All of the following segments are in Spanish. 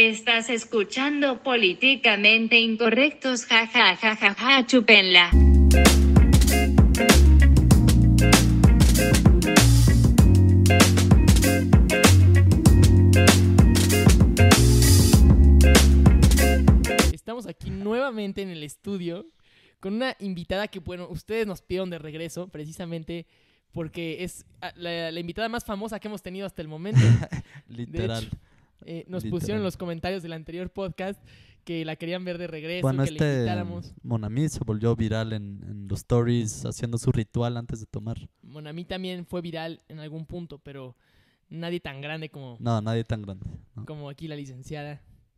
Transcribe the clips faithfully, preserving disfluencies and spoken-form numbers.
Estás escuchando Políticamente Incorrectos, ja ja ja ja ja, chúpenla. Estamos aquí nuevamente en el estudio con una invitada que, bueno, ustedes nos pidieron de regreso precisamente porque es la, la invitada más famosa que hemos tenido hasta el momento. Literal. De hecho, eh, nos Literal. pusieron en los comentarios del anterior podcast que la querían ver de regreso, Bueno, que le este invitáramos. Monami se volvió viral en, en los stories haciendo su ritual antes de tomar. Bueno, a mí también fue viral en algún punto, pero nadie tan grande como, No, nadie tan grande. No. como aquí la licenciada.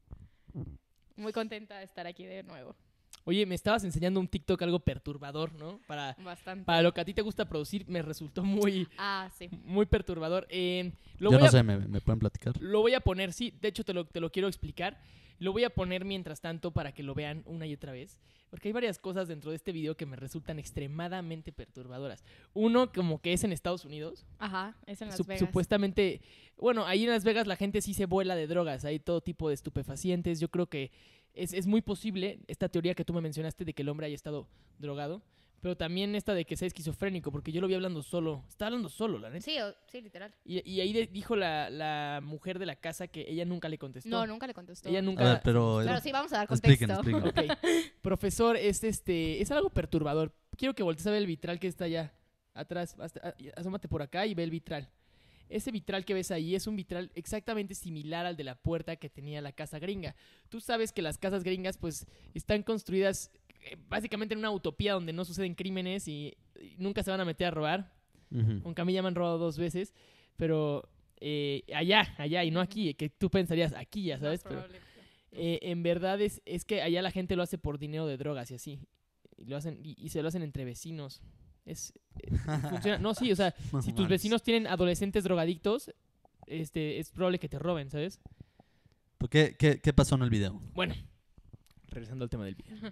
Muy contenta de estar aquí de nuevo. Oye, me estabas enseñando un TikTok algo perturbador, ¿no? Para, Bastante. para lo que a ti te gusta producir, me resultó muy, Ah, sí. muy perturbador. Eh, lo Yo voy no a, sé, ¿me, me pueden platicar? Lo voy a poner, sí, de hecho te lo, te lo quiero explicar. Lo voy a poner mientras tanto para que lo vean una y otra vez. Porque hay varias cosas dentro de este video que me resultan extremadamente perturbadoras. Uno, como que es en Estados Unidos. Ajá, es en Las Sup- Vegas. Supuestamente, bueno, ahí en Las Vegas la gente sí se vuela de drogas. Hay todo tipo de estupefacientes. Yo creo que es, es muy posible esta teoría que tú me mencionaste de que el hombre haya estado drogado. Pero también esta de que sea esquizofrénico, porque yo lo vi hablando solo. Estaba hablando solo, la neta. Sí, o- sí, literal. Y, y ahí de- dijo la, la mujer de la casa que ella nunca le contestó. No, nunca le contestó. Ella nunca. A ver, pero... Pero sí, vamos a dar contexto. Expliquen, expliquen. Ok. Profesor, es este. Es algo perturbador. Quiero que voltees a ver el vitral que está allá atrás. Hasta- a- asómate por acá y ve el vitral. Ese vitral que ves ahí es un vitral exactamente similar al de la puerta que tenía la casa gringa. Tú sabes que las casas gringas, pues, están construidas eh, básicamente en una utopía donde no suceden crímenes y, y nunca se van a meter a robar. Ujú. Aunque a mí ya me han robado dos veces. Pero eh, allá, allá y no aquí. Que tú pensarías aquí, ya sabes. Más Pero probable que- eh, en verdad es, es que allá la gente lo hace por dinero de drogas y así. Y, lo hacen, y, y se lo hacen entre vecinos. Es, eh, funciona. No, sí, o sea, No si tus mames. vecinos tienen adolescentes drogadictos, este, es probable que te roben, ¿sabes? ¿Por ¿Qué, qué, ¿Qué pasó en el video? Bueno, regresando al tema del video.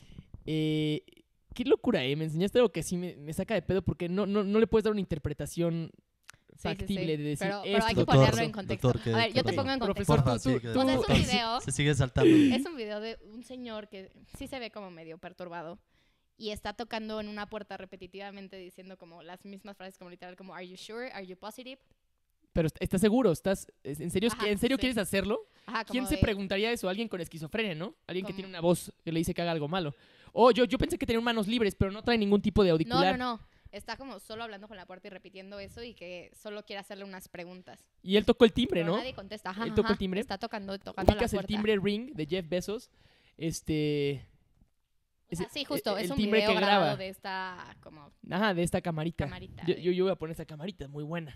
Eh, qué locura, ¿eh? Me enseñaste algo que sí me, me saca de pedo porque no, no, no le puedes dar una interpretación Sí, sí, factible sí. de decir Pero, pero esto. hay que Doctor, ponerlo en contexto. doctor, ¿qué- a ver, yo qué te pasó? pongo en contexto. Profesor, Porfa, tú- sí, tú- que- tú- O sea, es un se- video. Se sigue saltando. Es un video de un señor que sí se ve como medio perturbado y está tocando en una puerta repetitivamente diciendo como las mismas frases como literal como ¿Are you sure? ¿Are you positive? Pero est- ¿estás seguro? ¿Estás, ¿En serio, Ajá, ¿en serio sí. quieres hacerlo? Ajá, como ¿Quién se de- preguntaría eso? Alguien con esquizofrenia, ¿no? Alguien que Como- tiene una voz que le dice que haga algo malo. Oh, yo, yo pensé que tenía manos libres, pero no trae ningún tipo de No, auricular. no, no. Está como solo hablando con la puerta y repitiendo eso y que solo quiere hacerle unas preguntas. Y él tocó el timbre, Pero ¿no? nadie contesta. Ajá, Él tocó el ajá. timbre. Está tocando, tocando la Ubicas el puerta. timbre Ring de Jeff Bezos. Este... ese- Ah, sí, justo. el es un timbre video que grabado graba. de esta como Ajá, de esta camarita. camarita. Yo, de- yo, yo voy a poner esa camarita, muy buena.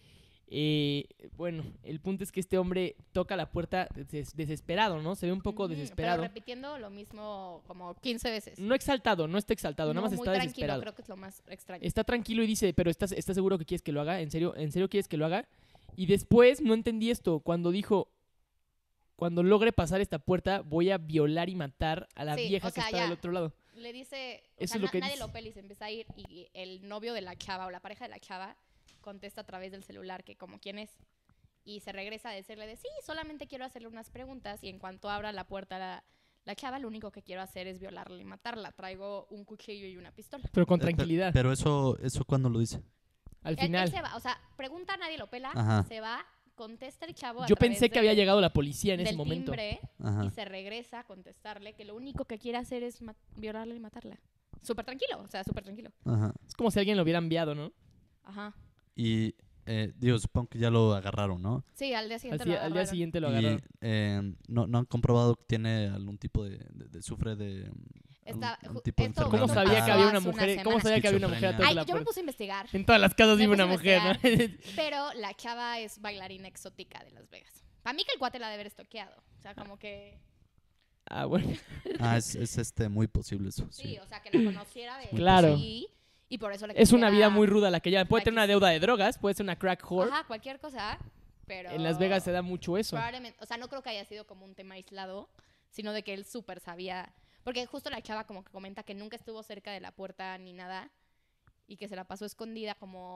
Eh, bueno, el punto es que este hombre toca la puerta des- desesperado, ¿no? Se ve un poco Ujú, desesperado. Pero repitiendo lo mismo como quince veces. No exaltado, no está exaltado, No, nada más muy está tranquilo, desesperado. creo que es lo más extraño. Está tranquilo y dice, pero ¿estás, ¿estás seguro que quieres que lo haga? ¿En serio, ¿En serio quieres que lo haga? Y después, no entendí esto, cuando dijo, cuando logre pasar esta puerta, voy a violar y matar a la Sí, vieja o que sea, está ya. del otro lado. Le dice, o Eso sea, es lo na- que nadie dice. lo pela y se empieza a ir y el novio de la chava o la pareja de la chava contesta a través del celular que como quién es y se regresa a decirle de sí, solamente quiero hacerle unas preguntas y en cuanto abra la puerta la, la chava lo único que quiero hacer es violarla y matarla. Traigo un cuchillo y una pistola. Pero con Eh, pe- tranquilidad. Pero eso, eso ¿cuándo lo dice? Al Él- final. él se va, o sea, pregunta, nadie lo pela, Ajá. se va, contesta el chavo a Yo través pensé que de- había llegado la policía en ese del momento. timbre Ajá. y se regresa a contestarle que lo único que quiere hacer es ma- violarla y matarla. Súper tranquilo, o sea, súper tranquilo. Ajá. Es como si alguien lo hubiera enviado, ¿no? Ajá. Y, eh, digo, supongo que ya lo agarraron, ¿no? Sí, al día Al, siguiente si- lo al día agarraron. siguiente lo Y agarraron. eh, no, no han comprobado que tiene algún tipo de... de- de- sufre de... Está- algún ju- tipo de esto- ¿Cómo enfermedad sabía que mental. había hace una una mujer? ¿Cómo semana. sabía que había una mujer atrás Ay, de la yo me puerta? puse a investigar, En todas las casas Me vive una puse a mujer, ¿no? pero la chava es bailarina exótica de Las Vegas. Para mí que el cuate la ha de haber estoqueado. O sea, como que... Ah, bueno. Ah, es, es este muy posible eso. Sí, Sí. o sea, que la conociera de Claro. sí, y por eso le Es una vida quisiera- muy ruda la que lleva. Puede la tener una quis- deuda de drogas, puede ser una crack whore. Ajá, cualquier cosa, pero... En Las Vegas se da mucho eso. Probablemente, o sea, no creo que haya sido como un tema aislado, sino de que él súper sabía. Porque justo la chava como que comenta que nunca estuvo cerca de la puerta ni nada y que se la pasó escondida como,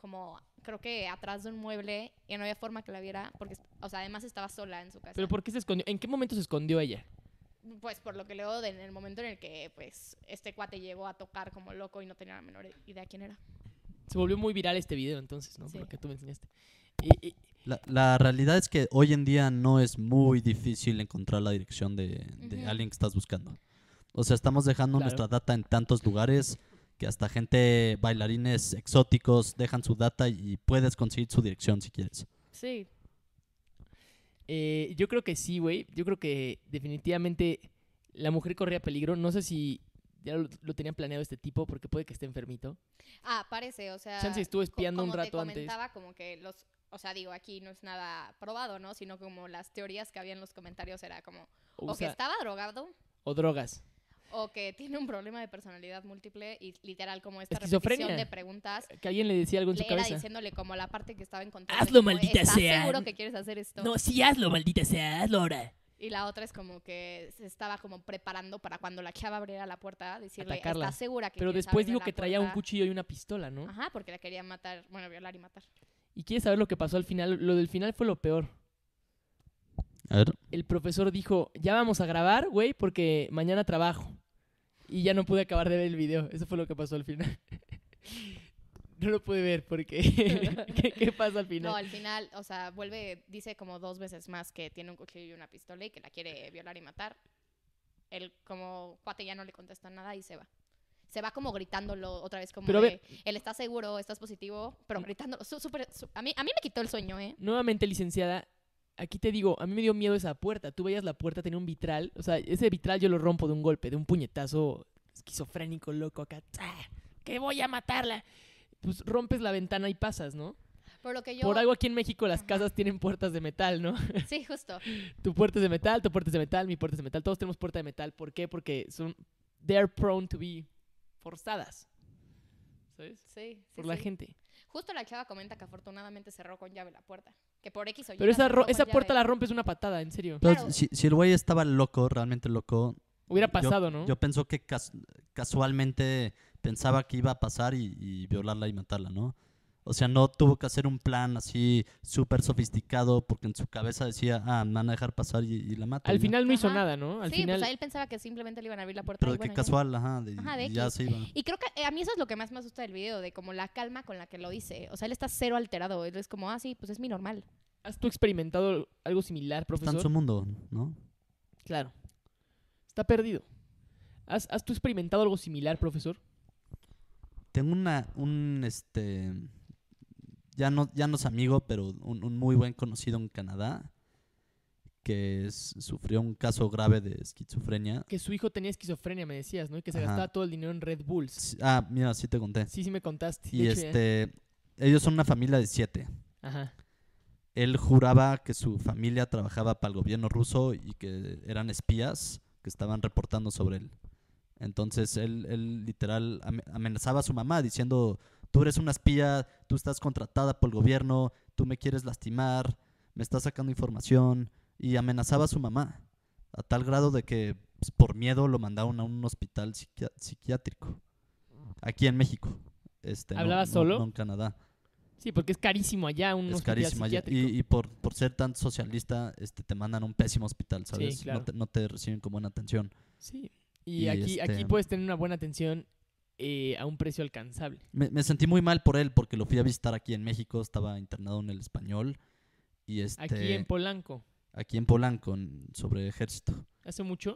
como, creo que atrás de un mueble y no había forma que la viera porque, o sea, además estaba sola en su casa. ¿Pero por qué se escondió? ¿En qué momento se escondió ella? Pues por lo que leo, de- en el momento en el que pues este cuate llegó a tocar como loco y no tenía la menor idea quién era. Se volvió muy viral este video entonces, ¿no? Sí. Por lo que tú me enseñaste. Y, y- La, la realidad es que hoy en día no es muy difícil encontrar la dirección de, de Ujú. alguien que estás buscando. O sea, estamos dejando Claro. nuestra data en tantos lugares que hasta gente, bailarines exóticos, dejan su data y puedes conseguir su dirección si quieres. Sí. eh, yo creo que sí, güey. Yo creo que definitivamente la mujer corría peligro. No sé si ya lo, lo tenían planeado este tipo porque puede que esté enfermito. Ah, parece, o sea... Chance estuvo co- espiando un como te rato antes. comentaba, como que los... O sea, digo, aquí no es nada probado, ¿no? Sino como las teorías que había en los comentarios era como... O, O que sea, estaba drogado, o drogas. o que tiene un problema de personalidad múltiple y literal como esta Esquizofrenia. repetición de preguntas... Que alguien le decía algo en Le su era cabeza. diciéndole como la parte que estaba encontrando. Hazlo, como, maldita ¿estás sea. seguro que quieres hacer esto? No, sí, hazlo, maldita sea, hazlo ahora. Y la otra es como que se estaba como preparando para cuando la chava abriera la puerta, decirle, Atacarla. ¿estás segura que Pero quieres después abrirme dijo la que traía un puerta?" cuchillo y una pistola, ¿no? Ajá, porque la quería matar, bueno, violar y matar. ¿Y quieres saber lo que pasó al final? Lo del final fue lo peor. A ver, El profesor dijo, ya vamos a grabar, güey, porque mañana trabajo. Y ya no pude acabar de ver el video. Eso fue lo que pasó al final. No lo pude ver porque... ¿Qué, qué pasa al final? No, al final, o sea, vuelve, dice como dos veces más que tiene un cuchillo y una pistola y que la quiere violar y matar. Él como cuate ya no le contesta nada y se va. Se va como gritándolo otra vez como Pero a de, ver- él está seguro, estás positivo, pero gritándolo. Su- súper- su- a, mí, a mí me quitó el sueño, ¿eh? Nuevamente, licenciada, aquí te digo, a mí me dio miedo esa puerta. Tú veías la puerta, tenía un vitral. O sea, ese vitral yo lo rompo de un golpe, de un puñetazo esquizofrénico, loco acá. ¡Tsa! ¡Que voy a matarla! Pues rompes la ventana y pasas, ¿no? Por lo que yo... Por algo aquí en México las Ajá. casas tienen puertas de metal, ¿no? Sí, justo. Tu puerta es de metal, tu puerta es de metal, mi puerta es de metal. Todos tenemos puerta de metal. ¿Por qué? Porque son... They're prone to be forzadas. ¿Sabes? Sí, sí, Por la sí. gente. Justo la chava comenta que afortunadamente cerró con llave la puerta. Que por X o Y. Pero la esa, cerró ro- con esa puerta la llave. rompes una patada, en serio. pero Claro. si, si el güey estaba loco, realmente loco, Hubiera yo- pasado, ¿no? Yo pienso que cas- casualmente pensaba que iba a pasar y, y violarla y matarla, ¿no? O sea, no tuvo que hacer un plan así súper sofisticado porque en su cabeza decía, ah, me van a dejar pasar y, y la mato. Al y ya. final no hizo Ajá. nada, ¿no? Al Sí, final... pues él pensaba que simplemente le iban a abrir la puerta. Pero y de que bueno, ya. casual, ajá, de, Ajá, de y ya X. se iba. Y creo que eh, a mí eso es lo que más me asusta del video, de como la calma con la que lo dice. O sea, él está cero alterado. Él es como, ah, sí, pues es mi normal. ¿Has tú experimentado algo similar, Está en profesor? su mundo, ¿no? Claro. Está perdido. ¿Has, ¿Has tú experimentado algo similar, profesor? Tengo una, un, este, ya no, ya no es amigo, pero un, un muy buen conocido en Canadá que es- sufrió un caso grave de esquizofrenia. Que su hijo tenía esquizofrenia, me decías, ¿no? Y que se Ajá. gastaba todo el dinero en Red Bulls. Sí, Ah, mira, sí te conté. Sí, sí me contaste. Y De hecho, ya- este, ellos son una familia de siete. Ajá. Él juraba que su familia trabajaba para el gobierno ruso y que eran espías que estaban reportando sobre él. Entonces él, él literal ame- amenazaba a su mamá diciendo, tú eres una espía, tú estás contratada por el gobierno, tú me quieres lastimar, me estás sacando información. Y amenazaba a su mamá a tal grado de que pues, por miedo lo mandaron a un hospital psiquia- psiquiátrico aquí en México. Este, no- ¿Hablaba no- solo? no en Canadá. Sí, porque es carísimo allá un Es hospital carísimo allá. psiquiátrico. Y, y por, por ser tan socialista, este, te mandan a un pésimo hospital, ¿sabes? claro. no, te, no te reciben con buena atención. Sí. Y, Y aquí, este- aquí puedes tener una buena atención eh, a un precio alcanzable. Me, me sentí muy mal por él porque lo fui a visitar aquí en México, estaba internado en el Español. Y este, Aquí en Polanco. aquí en Polanco, en- sobre ejército. ¿Hace mucho?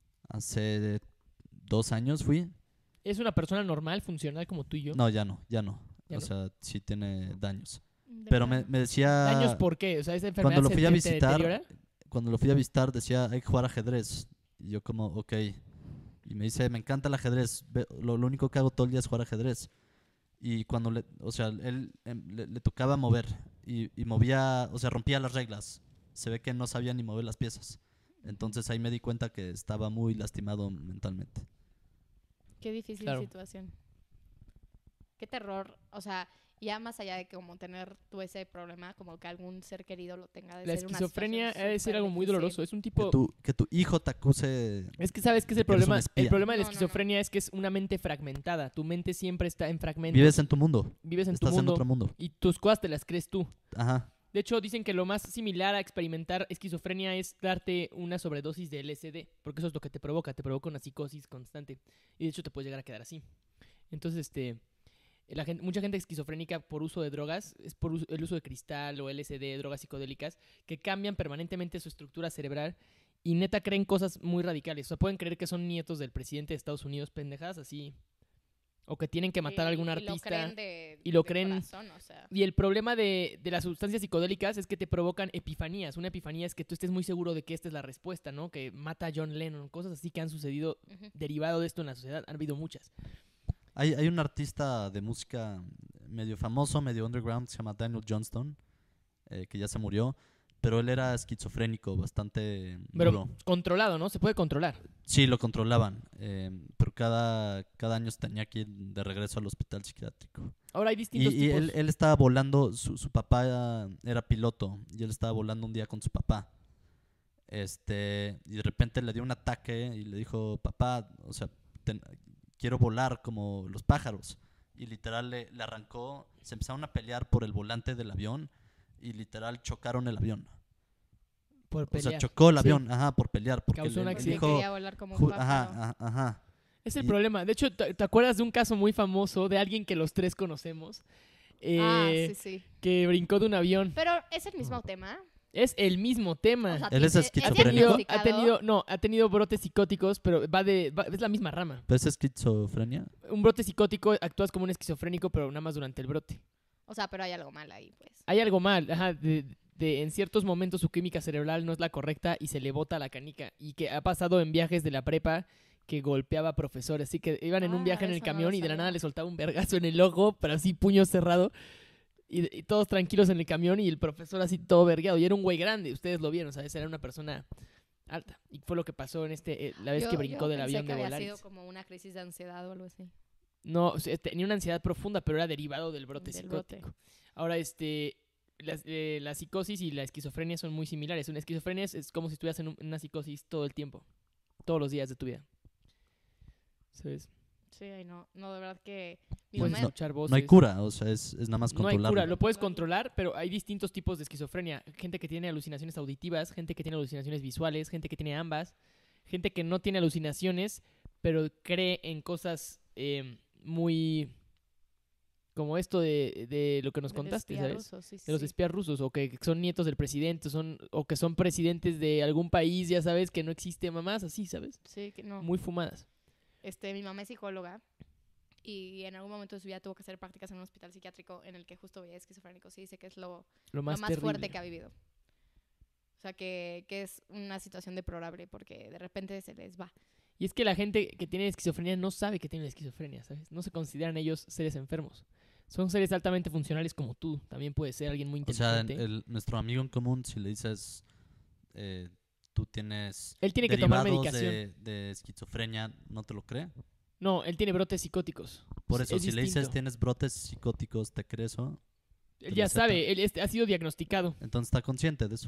Hace dos años fui. ¿Es una persona normal, funcional como tú y yo? No, ya no, ya no. ¿Ya o no? sea, sí tiene daños. De Pero me, plano. me decía... ¿Daños por qué? O sea, esa enfermedad Cuando lo se fui a te visitar, deteriora. cuando lo fui a visitar decía, hay que jugar ajedrez. Y yo como, ok. Y me dice, me encanta el ajedrez. ve- Lo, lo único que hago todo el día es jugar ajedrez. Y cuando le, o sea, él em, le, le tocaba mover. Y, y movía, o sea, rompía las reglas. Se ve que no sabía ni mover las piezas. Entonces ahí me di cuenta que estaba muy lastimado mentalmente. Qué difícil Claro. situación. Qué terror. O sea, Ya más allá de como tener tú ese problema, como que algún ser querido lo tenga. De La ser una esquizofrenia situación ha de ser súper algo muy difícil. doloroso. Es un Que tipo... tu, que tu hijo te acuse. Es que sabes que es de el que eres un problema. espía. El problema de la No, no, no. esquizofrenia es que es una mente fragmentada. Tu mente siempre está en fragmentos. Vives en tu mundo. Vives en Estás tu mundo. en otro mundo. Y tus cosas te las crees tú. Ajá. De hecho, dicen que lo más similar a experimentar esquizofrenia es darte una sobredosis de L S D, porque eso es lo que te provoca, te provoca una psicosis constante. Y de hecho te puedes llegar a quedar así. Entonces, este, la gente, mucha gente esquizofrénica por uso de drogas, es por uso- el uso de cristal o L S D, drogas psicodélicas, que cambian permanentemente su estructura cerebral y neta creen cosas muy radicales. O sea, pueden creer que son nietos del presidente de Estados Unidos, pendejadas así. O que tienen que matar a algún Y- artista. Y lo creen de, y lo de creen- corazón, o sea. Y el problema de, de las sustancias psicodélicas es que te provocan epifanías. Una epifanía es que tú estés muy seguro de que esta es la respuesta, ¿no? Que mata a John Lennon, cosas así que han sucedido Ujú. derivado de esto en la sociedad. Han habido muchas. Hay, hay un artista de música medio famoso, medio underground, se llama Daniel Johnston, eh, que ya se murió. Pero él era esquizofrénico, bastante Pero duro. controlado, ¿no? Se puede controlar. Sí, lo controlaban. eh, pero cada, cada año tenía que ir de regreso al hospital psiquiátrico. Ahora hay Y, distintos y tipos. él, él estaba volando, su, su papá era, era piloto, y él estaba volando un día con su papá. Este, y de repente le dio un ataque y le dijo, papá, o sea, ten- quiero volar como los pájaros. Y literal le, le arrancó, se empezaron a pelear por el volante del avión y literal chocaron el avión. por O pelear. sea, chocó el Sí. avión, ajá, por pelear. Porque Causó un le- le Porque accidente. dijo, quería volar como un ju- pájaro. ajá, ajá, ajá. Es el y- problema. De hecho, ¿te, te acuerdas de un caso muy famoso de alguien que los tres conocemos? Ah, Eh, sí, sí. Que brincó de un avión. Pero es el mismo tema. Es el mismo tema. O sea, Él es tiene- ha esquizofrénico. tenido, ha diagnosticado- tenido, no, ha tenido brotes psicóticos, pero va de, va- es la misma rama. ¿Pero es esquizofrenia? Un brote psicótico actúas como un esquizofrénico, pero nada más durante el brote. O sea, pero hay algo mal ahí, pues. Hay algo mal, ajá, de, de- en ciertos momentos su química cerebral no es la correcta y se le bota la canica. Y que ha pasado en viajes de la prepa que golpeaba a profesores. Así que iban en un Ah, viaje en el eso no lo camión y de la sabía. nada le soltaba un vergazo en el ojo, pero así puño cerrado. Y, y todos tranquilos en el camión y el profesor así todo vergueado. Y era un güey grande, ustedes lo vieron, ¿sabes? Era una persona alta. Y fue lo que pasó en este, eh, la vez Yo- que brincó yo del pensé avión que de había Volaris. sido como una crisis de ansiedad o algo así. No, o sea, tenía una ansiedad profunda, pero era derivado del brote Del brote. psicótico. Ahora, este, las- eh, la psicosis y la esquizofrenia son muy similares. Una esquizofrenia es, es como si estuvieras en un- en una psicosis todo el tiempo, todos los días de tu vida. ¿Sabes? Sí, ay, no. No, de verdad que... Mi Puedes Pues mamá- escuchar voces. No hay cura, o sea, es, es nada más No hay controlarlo. cura, lo puedes controlar, pero hay distintos tipos de esquizofrenia. Gente que tiene alucinaciones auditivas, gente que tiene alucinaciones visuales, gente que tiene ambas, gente que no tiene alucinaciones, pero cree en cosas eh, muy... como esto de, de lo que nos del contaste, espía ¿sabes? ruso, sí, De los sí. espías rusos, o que son nietos del presidente, son, o que son presidentes de algún país, ya sabes, que no existe mamás así, ¿sabes? Sí, que no. Muy fumadas. Este, mi mamá es psicóloga y en algún momento de su vida tuvo que hacer prácticas en un hospital psiquiátrico en el que justo veía esquizofrénicos y dice que es lo, Lo lo más, más, terrible. fuerte que ha vivido. O sea, que, que es una situación deplorable porque de repente se les va. Y es que la gente que tiene esquizofrenia no sabe que tiene esquizofrenia, ¿sabes? No se consideran ellos seres enfermos. Son seres altamente funcionales como tú. También puede ser alguien muy O sea, inteligente. el- nuestro amigo en común, si le dices, eh, tú tienes Él tiene que tomar derivados medicación. de, de esquizofrenia, ¿no te lo cree? No, él tiene brotes psicóticos. Por Es- eso, es si le dices distinto. tienes brotes psicóticos, ¿te cree eso? Él lo ya acepta. sabe, él este, ha sido diagnosticado. Entonces está consciente de eso.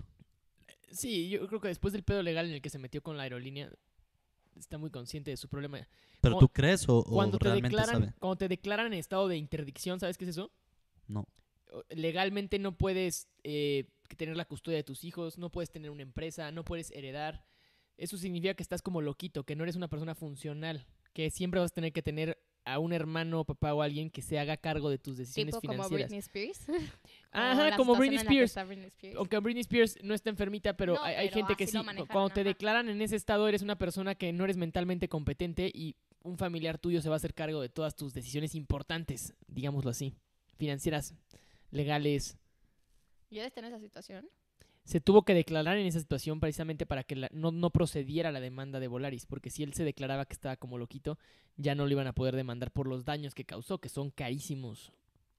Sí, yo creo que después del pedo legal en el que se metió con la aerolínea, está muy consciente de su problema. ¿Pero Cu- tú crees o, o Cuando te, realmente declaran, sabe? cuando te declaran en estado de interdicción, ¿sabes qué es eso? No. O- Legalmente no puedes eh, tener la custodia de tus hijos, no puedes tener una empresa, no puedes heredar. Eso significa que estás como loquito, que no eres una persona funcional, que siempre vas a tener que tener a un hermano, papá o alguien que se haga cargo de tus decisiones Tipo como financieras. Britney Spears. Ajá, la como situación Britney en la que Spears. está Britney Spears. Aunque Britney Spears no está enfermita, pero No, hay, hay pero gente que así sí. lo Cu- manejaron, Cuando te ajá. declaran en ese estado, eres una persona que no eres mentalmente competente y un familiar tuyo se va a hacer cargo de todas tus decisiones importantes, digámoslo así, financieras, legales. ¿Y él está en esa situación? Se tuvo que declarar en esa situación precisamente para que la- no, no procediera la demanda de Volaris, porque si él se declaraba que estaba como loquito, ya no lo iban a poder demandar por los daños que causó, que son carísimos.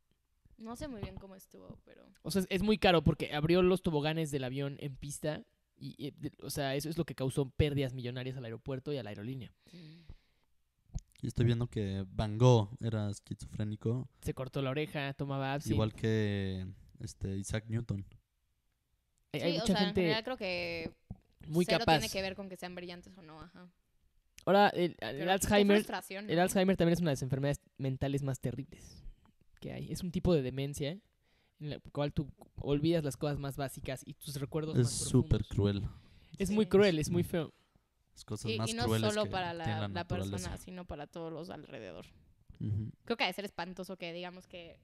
No sé muy bien cómo estuvo, pero... O sea, es- es muy caro porque abrió los toboganes del avión en pista y, y, de- o sea, eso es lo que causó pérdidas millonarias al aeropuerto y a la aerolínea. Y estoy viendo que Van Gogh era esquizofrénico, Se cortó la oreja, tomaba Absinthe. igual que este Isaac Newton. Hay, Sí, hay o mucha sea, en gente general creo que muy cero capaz. tiene que ver con que sean brillantes o no, ajá. Ahora, el, el Pero qué Alzheimer, frustración, el ¿no? Alzheimer también es una de las enfermedades mentales más terribles que hay. Es un tipo de demencia en la cual tú olvidas las cosas más básicas y tus recuerdos Es más súper profundos. cruel. Es Sí. muy cruel, es muy feo. Las cosas Y, más y no crueles solo que para tiene la, la, la naturaleza. persona, sino para todos los alrededor. Ujú. Creo que ha de ser espantoso que digamos que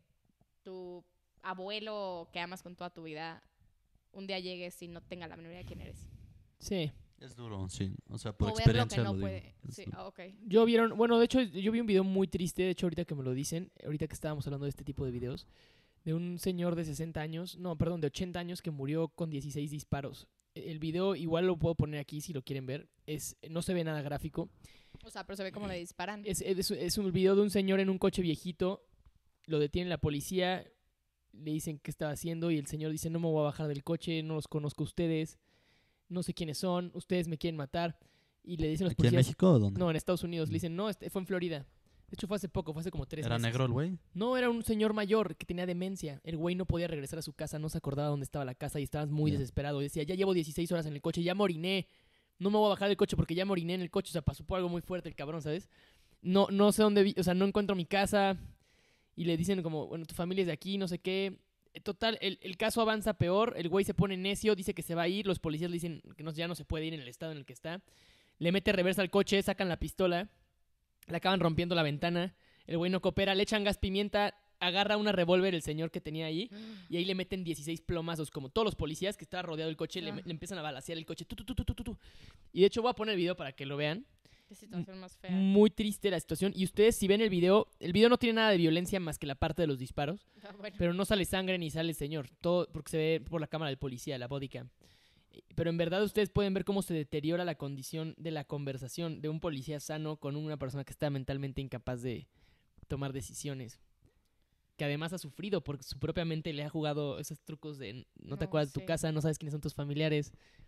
tu abuelo que amas con toda tu vida un día llegues y no tenga la menor idea de quién eres. Sí. Es duro, sí. O sea, por o ver lo que experiencia no lo digo. puede. Es Sí, duro. ah, ok. Yo vieron, bueno, de hecho, yo vi un video muy triste, de hecho, ahorita que me lo dicen, ahorita que estábamos hablando de este tipo de videos, de un señor de sesenta años, no, perdón, de ochenta años que murió con dieciséis disparos. El video igual lo puedo poner aquí si lo quieren ver, es no se ve nada gráfico. O sea, pero se ve cómo le disparan. Es, es, es un video de un señor en un coche viejito, lo detiene la policía, le dicen qué estaba haciendo y el señor dice, no me voy a bajar del coche, no los conozco a ustedes, no sé quiénes son, ustedes me quieren matar. Y le dicen los ¿Aquí en policías, México o dónde? no, en Estados Unidos, le dicen, no, este fue en Florida. De hecho fue hace poco, fue hace como tres ¿Era meses. negro el güey? No, era un señor mayor que tenía demencia. El güey no podía regresar a su casa, no se acordaba dónde estaba la casa y estaba muy Ya. desesperado. Decía, ya llevo dieciséis horas en el coche, ya me oriné. No me voy a bajar del coche porque ya me oriné en el coche. O sea, pasó por algo muy fuerte el cabrón, ¿sabes? No, no sé dónde, vi- o sea, no encuentro mi casa. Y le dicen como, bueno, tu familia es de aquí, no sé qué. Total, el, el caso avanza peor. El güey se pone necio, dice que se va a ir. Los policías le dicen que no, ya no se puede ir en el estado en el que está. Le mete reversa al coche, sacan la pistola. Le acaban rompiendo la ventana. El güey no coopera, le echan gas pimienta, agarra una revólver el señor que tenía ahí y ahí le meten dieciséis plomazos, como todos los policías que estaba rodeado el coche, le, Ah. le empiezan a balacear el coche. Tu, tu, tu, tu, tu, tu, tu. Y de hecho voy a poner el video para que lo vean. Qué situación más fea. Muy triste la situación. Y ustedes si ven el video, el video no tiene nada de violencia más que la parte de los disparos, Ah, bueno. pero no sale sangre ni sale el señor. Todo porque se ve por la cámara del policía, la bodycam. Pero en verdad ustedes pueden ver cómo se deteriora la condición de la conversación de un policía sano con una persona que está mentalmente incapaz de tomar decisiones. Que además ha sufrido porque su propia mente le ha jugado esos trucos de no te No, acuerdas de tu sí. casa, no sabes quiénes son tus familiares.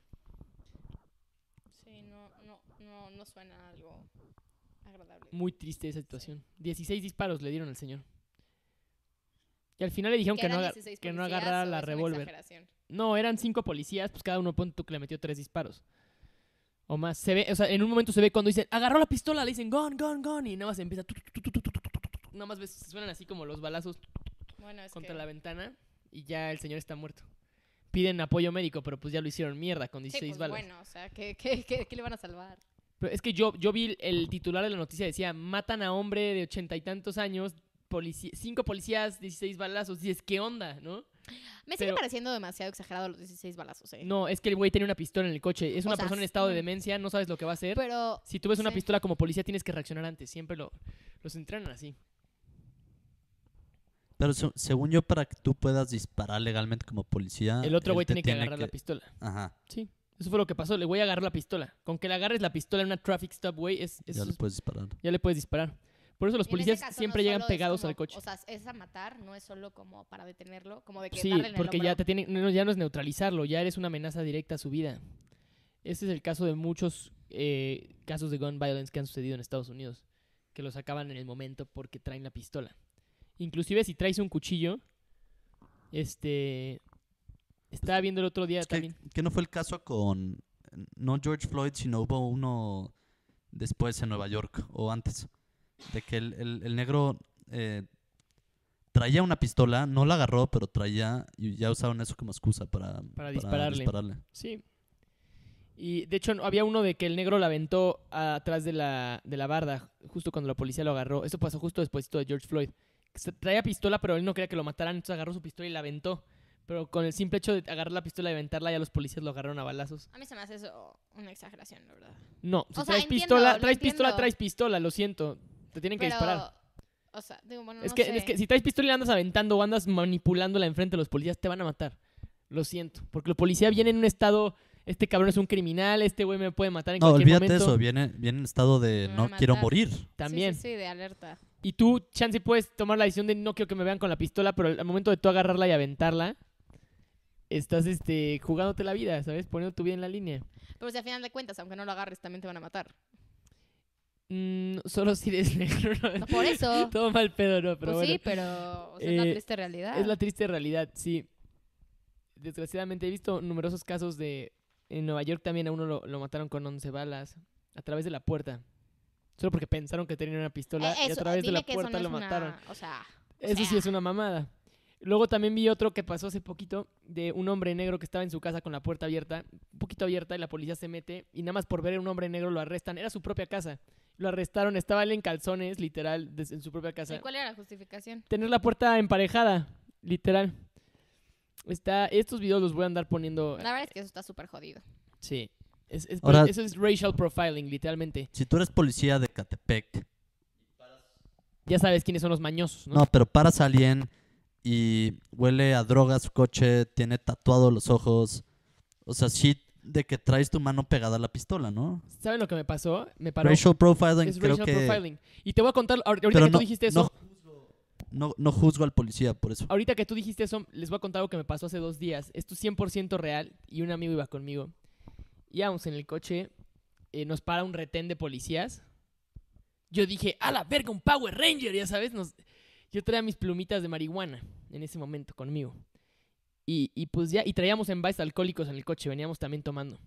Sí, no, no, no, no suena algo agradable. Muy triste esa situación. dieciséis disparos le dieron al señor. Y al final le dijeron que no, ¿Eran aga- dieciséis que no policías agarrara o la es una revólver. exageración? No, eran cinco policías, pues cada uno pon tú que le metió tres disparos. O más. Se ve, o sea, en un momento se ve cuando dicen, agarró la pistola, le dicen, gun, gun, gun, y nada más empieza. tu, tu, tu, tu, tu, tu, tu, tu, tu, tu. Nada más ves, suenan así como los balazos Bueno, es contra que... la ventana y ya el señor está muerto. Piden apoyo médico, pero pues ya lo hicieron mierda con Sí, dieciséis pues balas. bueno, o sea, ¿qué, qué, qué, qué le van a salvar? Pero es que yo, yo vi el titular de la noticia, decía, matan a hombre de ochenta y tantos años, polici- cinco policías, dieciséis balazos. Dices, ¿qué onda, no? Me sigue Pero- pareciendo demasiado exagerado los dieciséis balazos, ¿eh? No, es que el güey tenía una pistola en el coche. Es O una sea, persona en s- estado de mm. demencia, no sabes lo que va a hacer. Pero... Si tú ves una sí. pistola como policía, tienes que reaccionar antes. Siempre lo, los entrenan así. Pero se- según yo, para que tú puedas disparar legalmente como policía... El otro él güey te tiene que agarrar la pistola. Ajá, Sí, eso fue lo que pasó. Le voy a agarrar la pistola. Con que le agarres la pistola en una traffic stop, güey, es, es- ya le puedes disparar. ya le puedes disparar. Por eso los Y en ese policías caso siempre no llegan solo es pegados como- al coche. O sea, es a matar, no es solo como para detenerlo, como de que Sí, darle en el porque ya hombro. te tienen, no, ya no es neutralizarlo, ya eres una amenaza directa a su vida. Este es el caso de muchos eh, casos de gun violence que han sucedido en Estados Unidos, que los acaban en el momento porque traen la pistola. Inclusive si traes un cuchillo, este, estaba viendo el otro día Es que, también. que no fue el caso con... No George Floyd, sino hubo uno después en Nueva York, o antes. De que el, el- el negro eh, traía una pistola, no la agarró, pero traía... Y ya usaron eso como excusa para, para dispararle. dispararle. Sí. Y de hecho no- había uno de que el negro la aventó atrás de la, de la barda, justo cuando la policía lo agarró. Eso pasó justo después de George Floyd. Que se- traía pistola, pero él no quería que lo mataran, entonces agarró su pistola y la aventó. Pero con el simple hecho de agarrar la pistola y aventarla, ya los policías lo agarraron a balazos. A mí se me hace eso una exageración, la verdad. No, si O sea, traes entiendo, pistola, lo traes pistola, entiendo. traes pistola, lo siento. Te tienen que Pero, disparar. o sea, digo, bueno, Es no que, sé. es que si traes pistola y la andas aventando o andas manipulándola enfrente de los policías, te van a matar. Lo siento. Porque el policía viene en un estado, este cabrón es un criminal, este güey me puede matar en No, cualquier olvídate momento. eso. Viene, viene en estado de Me van no a quiero matar. morir. También. Sí, sí, sí, de alerta. Y tú, chance, puedes tomar la decisión de no quiero que me vean con la pistola, pero al momento de tú agarrarla y aventarla, estás este, jugándote la vida, ¿sabes? Poniendo tu vida en la línea. Pero si al final de cuentas, aunque no lo agarres, también te van a matar. Mm, solo si eres negro. No, No, por eso. Todo mal pedo, no, pero Pues bueno. sí, pero o sea, es la Eh, triste realidad. Es la triste realidad, sí. Desgraciadamente he visto numerosos casos de... En Nueva York también a uno lo, lo mataron con once balas a través de la puerta. Solo porque pensaron que tenía una pistola Eh, y a eso, través de dime la que eso puerta no lo es una- mataron. O sea, o Eso sí sea, es una mamada. Luego también vi otro que pasó hace poquito de un hombre negro que estaba en su casa con la puerta abierta, un poquito abierta, y la policía se mete y nada más por ver a un hombre negro lo arrestan. Era su propia casa. Lo arrestaron, estaba él en calzones, literal, des- en su propia ¿y casa. cuál era la justificación? Tener la puerta emparejada, literal. Está, estos videos los voy a andar poniendo. La verdad es que eso está súper jodido. Sí. Es, es- Ahora- eso es racial profiling, literalmente. Si tú eres policía de Catepec, Ya sabes quiénes son los mañosos, ¿no? no, pero paras a alguien y huele a droga su coche, tiene tatuado los ojos, o sea, sí de que traes tu mano pegada a la pistola, ¿no? ¿Saben lo que me pasó? Me paró. Racial profiling, Es creo racial que... profiling. Y te voy a contar, ahor- ahorita Pero que no, tú dijiste eso, no, no, no juzgo al policía por eso. ahorita que tú dijiste eso, les voy a contar algo que me pasó hace dos días. Esto es cien por ciento real y un amigo iba conmigo. Íbamos en el coche, eh, nos para un retén de policías. Yo dije, ¡a la verga, un Power Ranger! Ya sabes, nos... yo traía mis plumitas de marihuana en ese momento conmigo. Y, y pues ya, y traíamos envases alcohólicos en el coche, veníamos también tomando.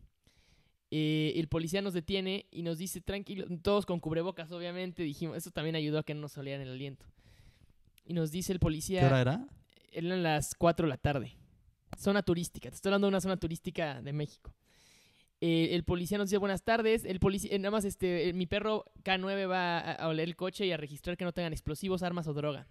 Eh, el policía nos detiene y nos dice, tranquilo, todos con cubrebocas, obviamente. Dijimos, eso también ayudó a que no nos olieran el aliento. Y nos dice el policía... ¿Qué hora era? Eran las cuatro de la tarde. Zona turística. Te estoy hablando de una zona turística de México. Eh, el policía nos dice buenas tardes. El policía, eh, nada más este, eh, mi perro K nueve va a, a oler el coche y a registrar que no tengan explosivos, armas o droga.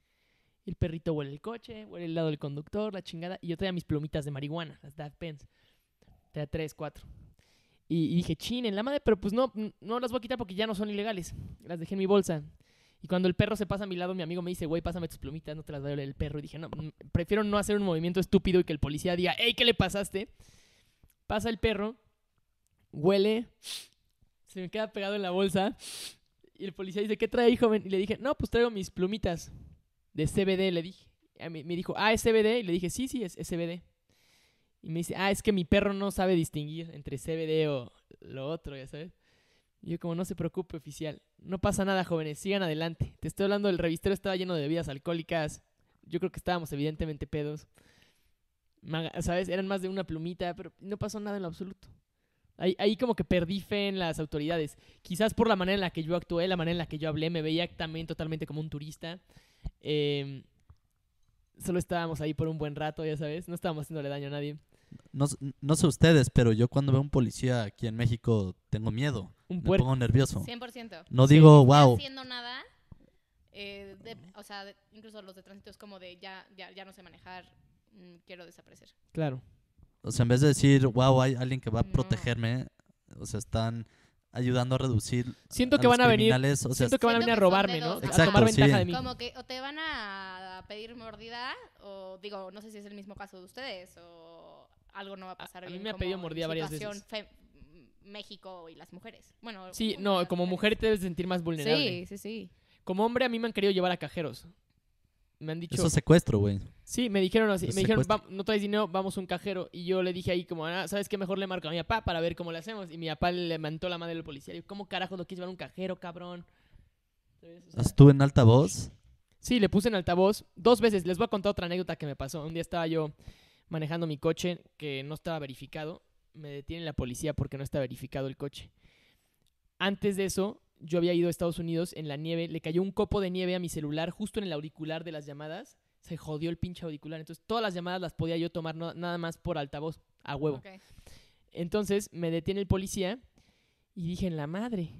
El perrito huele el coche, huele el lado del conductor, la chingada. Y yo traía mis plumitas de marihuana, las Dad Pens. Traía tres, cuatro. Y, y dije, chin, en la madre, pero pues no, no las voy a quitar porque ya no son ilegales. Las dejé en mi bolsa. Y cuando el perro se pasa a mi lado, mi amigo me dice, güey, pásame tus plumitas, no te las va a oler el perro. Y dije, no, mm, prefiero no hacer un movimiento estúpido y que el policía diga, hey, ¿qué le pasaste? Pasa el perro, huele, se me queda pegado en la bolsa. Y el policía dice, ¿qué trae, joven? Y le dije, no, pues traigo mis plumitas de C B D, le dije. Y me me dijo, ah, ¿es C B D? Y le dije, sí, sí, es, es C B D. Y me dice, ah, es que mi perro no sabe distinguir entre C B D o lo otro, ya sabes. Y yo como, no se preocupe, oficial. No pasa nada, jóvenes, sigan adelante. Te estoy hablando, el revistero estaba lleno de bebidas alcohólicas. Yo creo que estábamos evidentemente pedos. Maga- ¿Sabes? Eran más de una plumita, pero no pasó nada en lo absoluto. Ahí, ahí como que perdí fe en las autoridades. Quizás por la manera en la que yo actué, la manera en la que yo hablé, me veía también totalmente como un turista. Eh, solo estábamos ahí por un buen rato, ya sabes. No estábamos haciéndole daño a nadie. No, s- no sé ustedes, pero yo cuando veo un policía aquí en México tengo miedo. Un Me puerco. pongo nervioso. cien por ciento. No Sí. digo, No wow. haciendo nada. eh, de- o sea, de- incluso los de tránsito es como de ya, ya, ya no sé manejar, mm, quiero desaparecer. Claro. O sea, en vez de decir, wow, hay alguien que va a No. protegerme, o sea, están ayudando a reducir Siento a que los van a venir. criminales, o sea, Siento que van a Siento venir a que son robarme, de ¿no? dos. A Exacto, tomar sí. ventaja de mí. Como que o te van a pedir mordida, o digo, no sé si es el mismo caso de ustedes, o algo no va a pasar A mí bien me ha como pedido en mordida varias situación fe- m- México y las mujeres. Bueno, Sí, bueno, no, las como mujer te debes sentir más vulnerable. Sí, sí, sí. Como hombre a mí me han querido llevar a cajeros. Me han dicho... eso es secuestro, güey. Sí, me dijeron así. Es Me dijeron, secuestro. "Va- no traes dinero, vamos a un cajero". Y yo le dije ahí como, ah, ¿sabes qué? Mejor le marco a mi papá para ver cómo le hacemos. Y mi papá le mandó la madre del policía. Y yo, ¿cómo carajo lo quieres llevar a un cajero, cabrón? ¿Sabes? O sea, Estuve en alta voz. sí, le puse en altavoz dos veces. Les voy a contar otra anécdota que me pasó. Un día estaba yo manejando mi coche que no estaba verificado. Me detiene la policía porque no está verificado el coche. Antes de eso, yo había ido a Estados Unidos en la nieve. Le cayó un copo de nieve a mi celular justo en el auricular de las llamadas. Se jodió el pinche auricular. Entonces, todas las llamadas las podía yo tomar no- nada más por altavoz, a huevo. Ok. Entonces, me detiene el policía y dije, en la madre.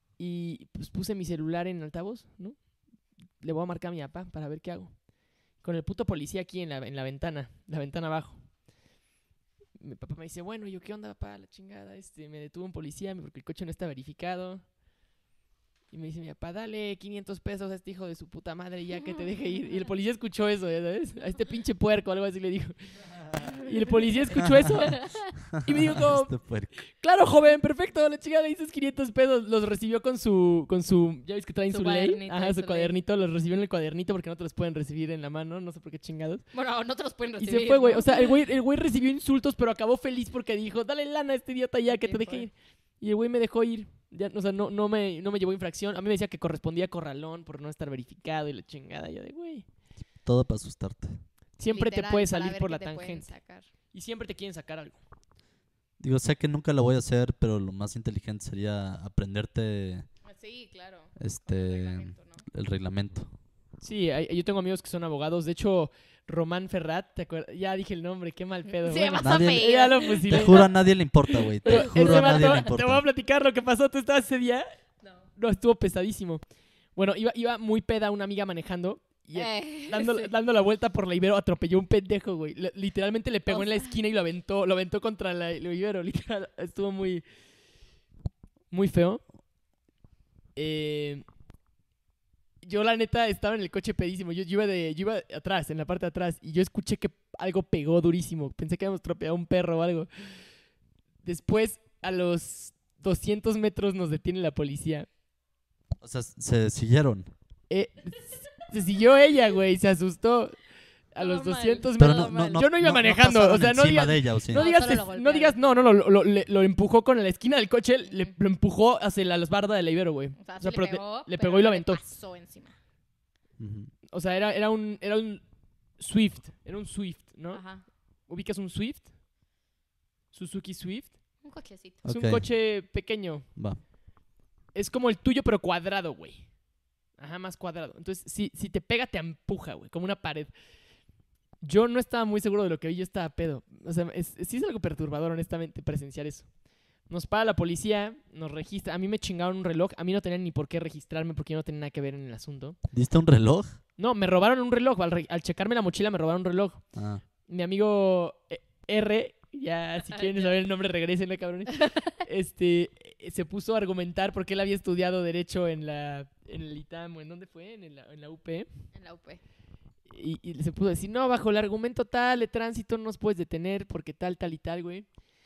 Y pues puse mi celular en altavoz, ¿no? Le voy a marcar a mi papá para ver qué hago. Con el puto policía aquí en la, en la ventana, la ventana abajo. Mi papá me dice, bueno, yo, ¿qué onda, papá? La chingada, este, me detuvo un policía porque el coche no está verificado. Y me dice mi papá, dale quinientos pesos a este hijo de su puta madre y ya que te deje ir. Y el policía escuchó eso, ¿ya sabes? A este pinche puerco, algo así le dijo. Y el policía escuchó eso y me dijo como, Este puerco. claro, joven, perfecto, la chica le dices quinientos pesos. Los recibió con su, con su, ya ves que traen Su su, ley. cuadernito Ajá, y su su cuadernito, los recibió en el cuadernito porque no te los pueden recibir en la mano, no sé por qué chingados. Bueno, no te los pueden Y recibir. se fue, güey. ¿no? O sea, el güey, el güey recibió insultos, pero acabó feliz porque dijo, dale lana a este idiota ya que Sí, te deje fue. ir. Y el güey me dejó ir. Ya, o sea, no, no, me, no me llevó infracción. A mí me decía que correspondía a corralón por no estar verificado y la chingada. Yo de, güey, Todo para asustarte. siempre Literal, te puedes para salir ver por qué la te pueden tangente. sacar. Y siempre te quieren sacar algo. Digo, sé que nunca lo voy a hacer, pero lo más inteligente sería aprenderte Sí, claro. este Reglamento, ¿no? el reglamento. Sí, hay- yo tengo amigos que son abogados. De hecho, Román Ferrat, ¿te acuerdas? Ya dije el nombre, qué mal pedo. Sí, Bueno, vas nadie- a pedir. ya lo Te fusilé. juro, a nadie le importa, güey. Te Pero juro, ese a nadie vato, le te voy a importa. platicar lo que pasó. ¿Tú estabas ese día? No. No, estuvo pesadísimo. Bueno, iba, iba muy peda una amiga manejando y Eh, dando, sí. dando la vuelta por la Ibero atropelló un pendejo, güey. Le- literalmente le pegó O en la sea. esquina y lo aventó, lo aventó contra la, la Ibero. Literal, estuvo muy, muy feo. Eh, yo la neta estaba en el coche pedísimo. Yo, yo iba de, yo iba atrás, en la parte de atrás, y yo escuché que algo pegó durísimo. Pensé que habíamos tropeado un perro o algo. Después, a los doscientos metros nos detiene la policía. O sea, se siguieron. Eh, se siguió ella, güey, se asustó. A Todo los mal. doscientos Pero metros. no, no, no, Yo no iba manejando, pasaron o sea, no encima digas- de ella, ¿o sí? No No, digas, solo lo no golpearon. digas, no, no, no, lo, lo- le- lo empujó con la esquina del coche, le, lo empujó hacia la barda de la Ibero, güey. O sea, O sí sea, le pero te- pegó, le pero pegó y lo no le aventó. pasó encima. Ujú. O sea, era, era un, era un Swift, era un Swift, ¿no? Ajá. ¿Ubicas un Swift? Suzuki Swift. Un cochecito. Es Ok. un coche pequeño. Va. Es como el tuyo, pero cuadrado, güey. Ajá, más cuadrado. Entonces, si, si te pega, te empuja, güey, como una pared. Yo no estaba muy seguro de lo que vi, yo estaba pedo. O sea, es, sí es algo perturbador, honestamente, presenciar eso. Nos para la policía, nos registra. A mí me chingaron un reloj. A mí no tenían ni por qué registrarme porque yo no tenía nada que ver en el asunto. ¿Diste un reloj? No, me robaron un reloj. Al, re- al checarme la mochila, me robaron un reloj. Ah. Mi amigo eh, R, ya si Ah, quieren ya. saber el nombre, regresen, cabrones. Este, eh, se puso a argumentar porque él había estudiado Derecho en la en el ITAM, ¿o en dónde fue? En, el- en la U P. En la U P. Y, y se puso a decir, no, bajo el argumento tal de tránsito no nos puedes detener porque tal, tal y tal, güey.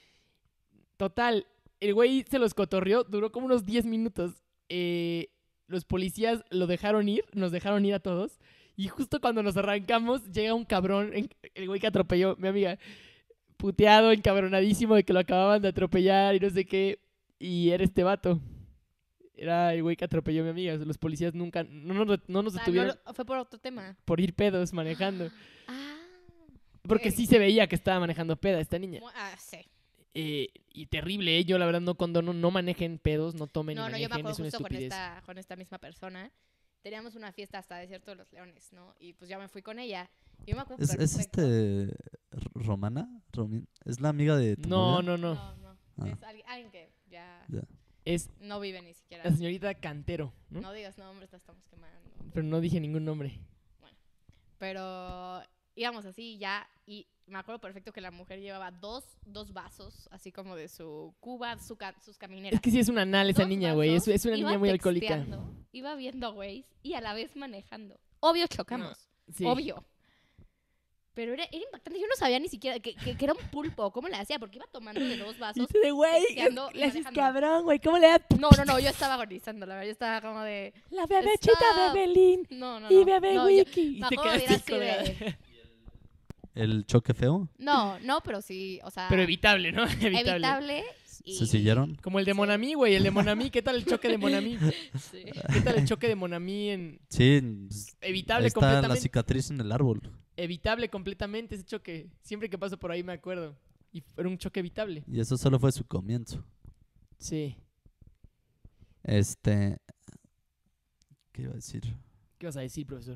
Total, el güey se los cotorreó, duró como unos diez minutos. Eh, los policías lo dejaron ir, nos dejaron ir a todos. Y justo cuando nos arrancamos, llega un cabrón, en- el güey que atropelló, mi amiga, puteado, encabronadísimo de que lo acababan de atropellar y no sé qué. Y era este vato. Era el güey que atropelló a mi amiga. Los policías nunca, no, nos- no nos O sea, no detuvieron lo- fue por otro tema. por ir pedos manejando. Ah. Porque ok. sí se veía que estaba manejando peda esta niña. Mu- Ah, sí. Eh, y terrible, ¿eh? Yo la verdad no condono, no manejen pedos, no tomen No, ni no, yo me manejen, acuerdo es una justo con estupidez. esta, con esta misma persona. Teníamos una fiesta hasta Desierto de los Leones, ¿no? Y pues ya me fui con ella. Y yo me acuerdo ¿Es, es perfecto. este R- Romana? Romin- ¿Es la amiga de tu No, novia? no, no. No, no. Ah. Es alguien, alguien que ya Ya. Es no vive ni siquiera. la señorita Cantero, ¿no? No digas nombres, la estamos quemando. Pero no dije ningún nombre. Pero íbamos así ya y me acuerdo perfecto que la mujer llevaba dos, dos vasos, así como de su cuba, su ca- sus camineras. Es que sí es una anal esa Dos niña, güey. Es, vasos, es una iba niña muy alcohólica. texteando, Iba viendo güeyes y a la vez manejando. Obvio chocamos, Sí. obvio. Pero era, era impactante. Yo no sabía ni siquiera que, que, que era un pulpo. ¿Cómo le hacía? Porque iba tomando de dos Y vasos. tú de, güey, texteando y le haces manejando. cabrón, güey. ¿Cómo le das? No, no, no. Yo estaba agonizando, la verdad. Yo estaba como de... La bebechita Stop. Bebelín No, no, no. y bebé no, yo- Wiki. me Y te acuerdo de ir quedaste así colgada. de- ¿El choque feo? No, no, pero sí, o sea... Pero evitable, ¿no? Evitable. evitable. y- ¿Se siguieron? Como el de Sí. Monami, güey. El de Monami. ¿Qué tal el choque de Monami? Sí. ¿Qué tal el choque de Monami en... Sí. pues, Evitable ahí está la completamente. cicatriz en el árbol. Evitable completamente ese choque. Siempre que paso por ahí me acuerdo. Y era un choque evitable. Y eso solo fue su comienzo. Sí. Este... ¿Qué iba a decir? ¿Qué vas a decir, profesor?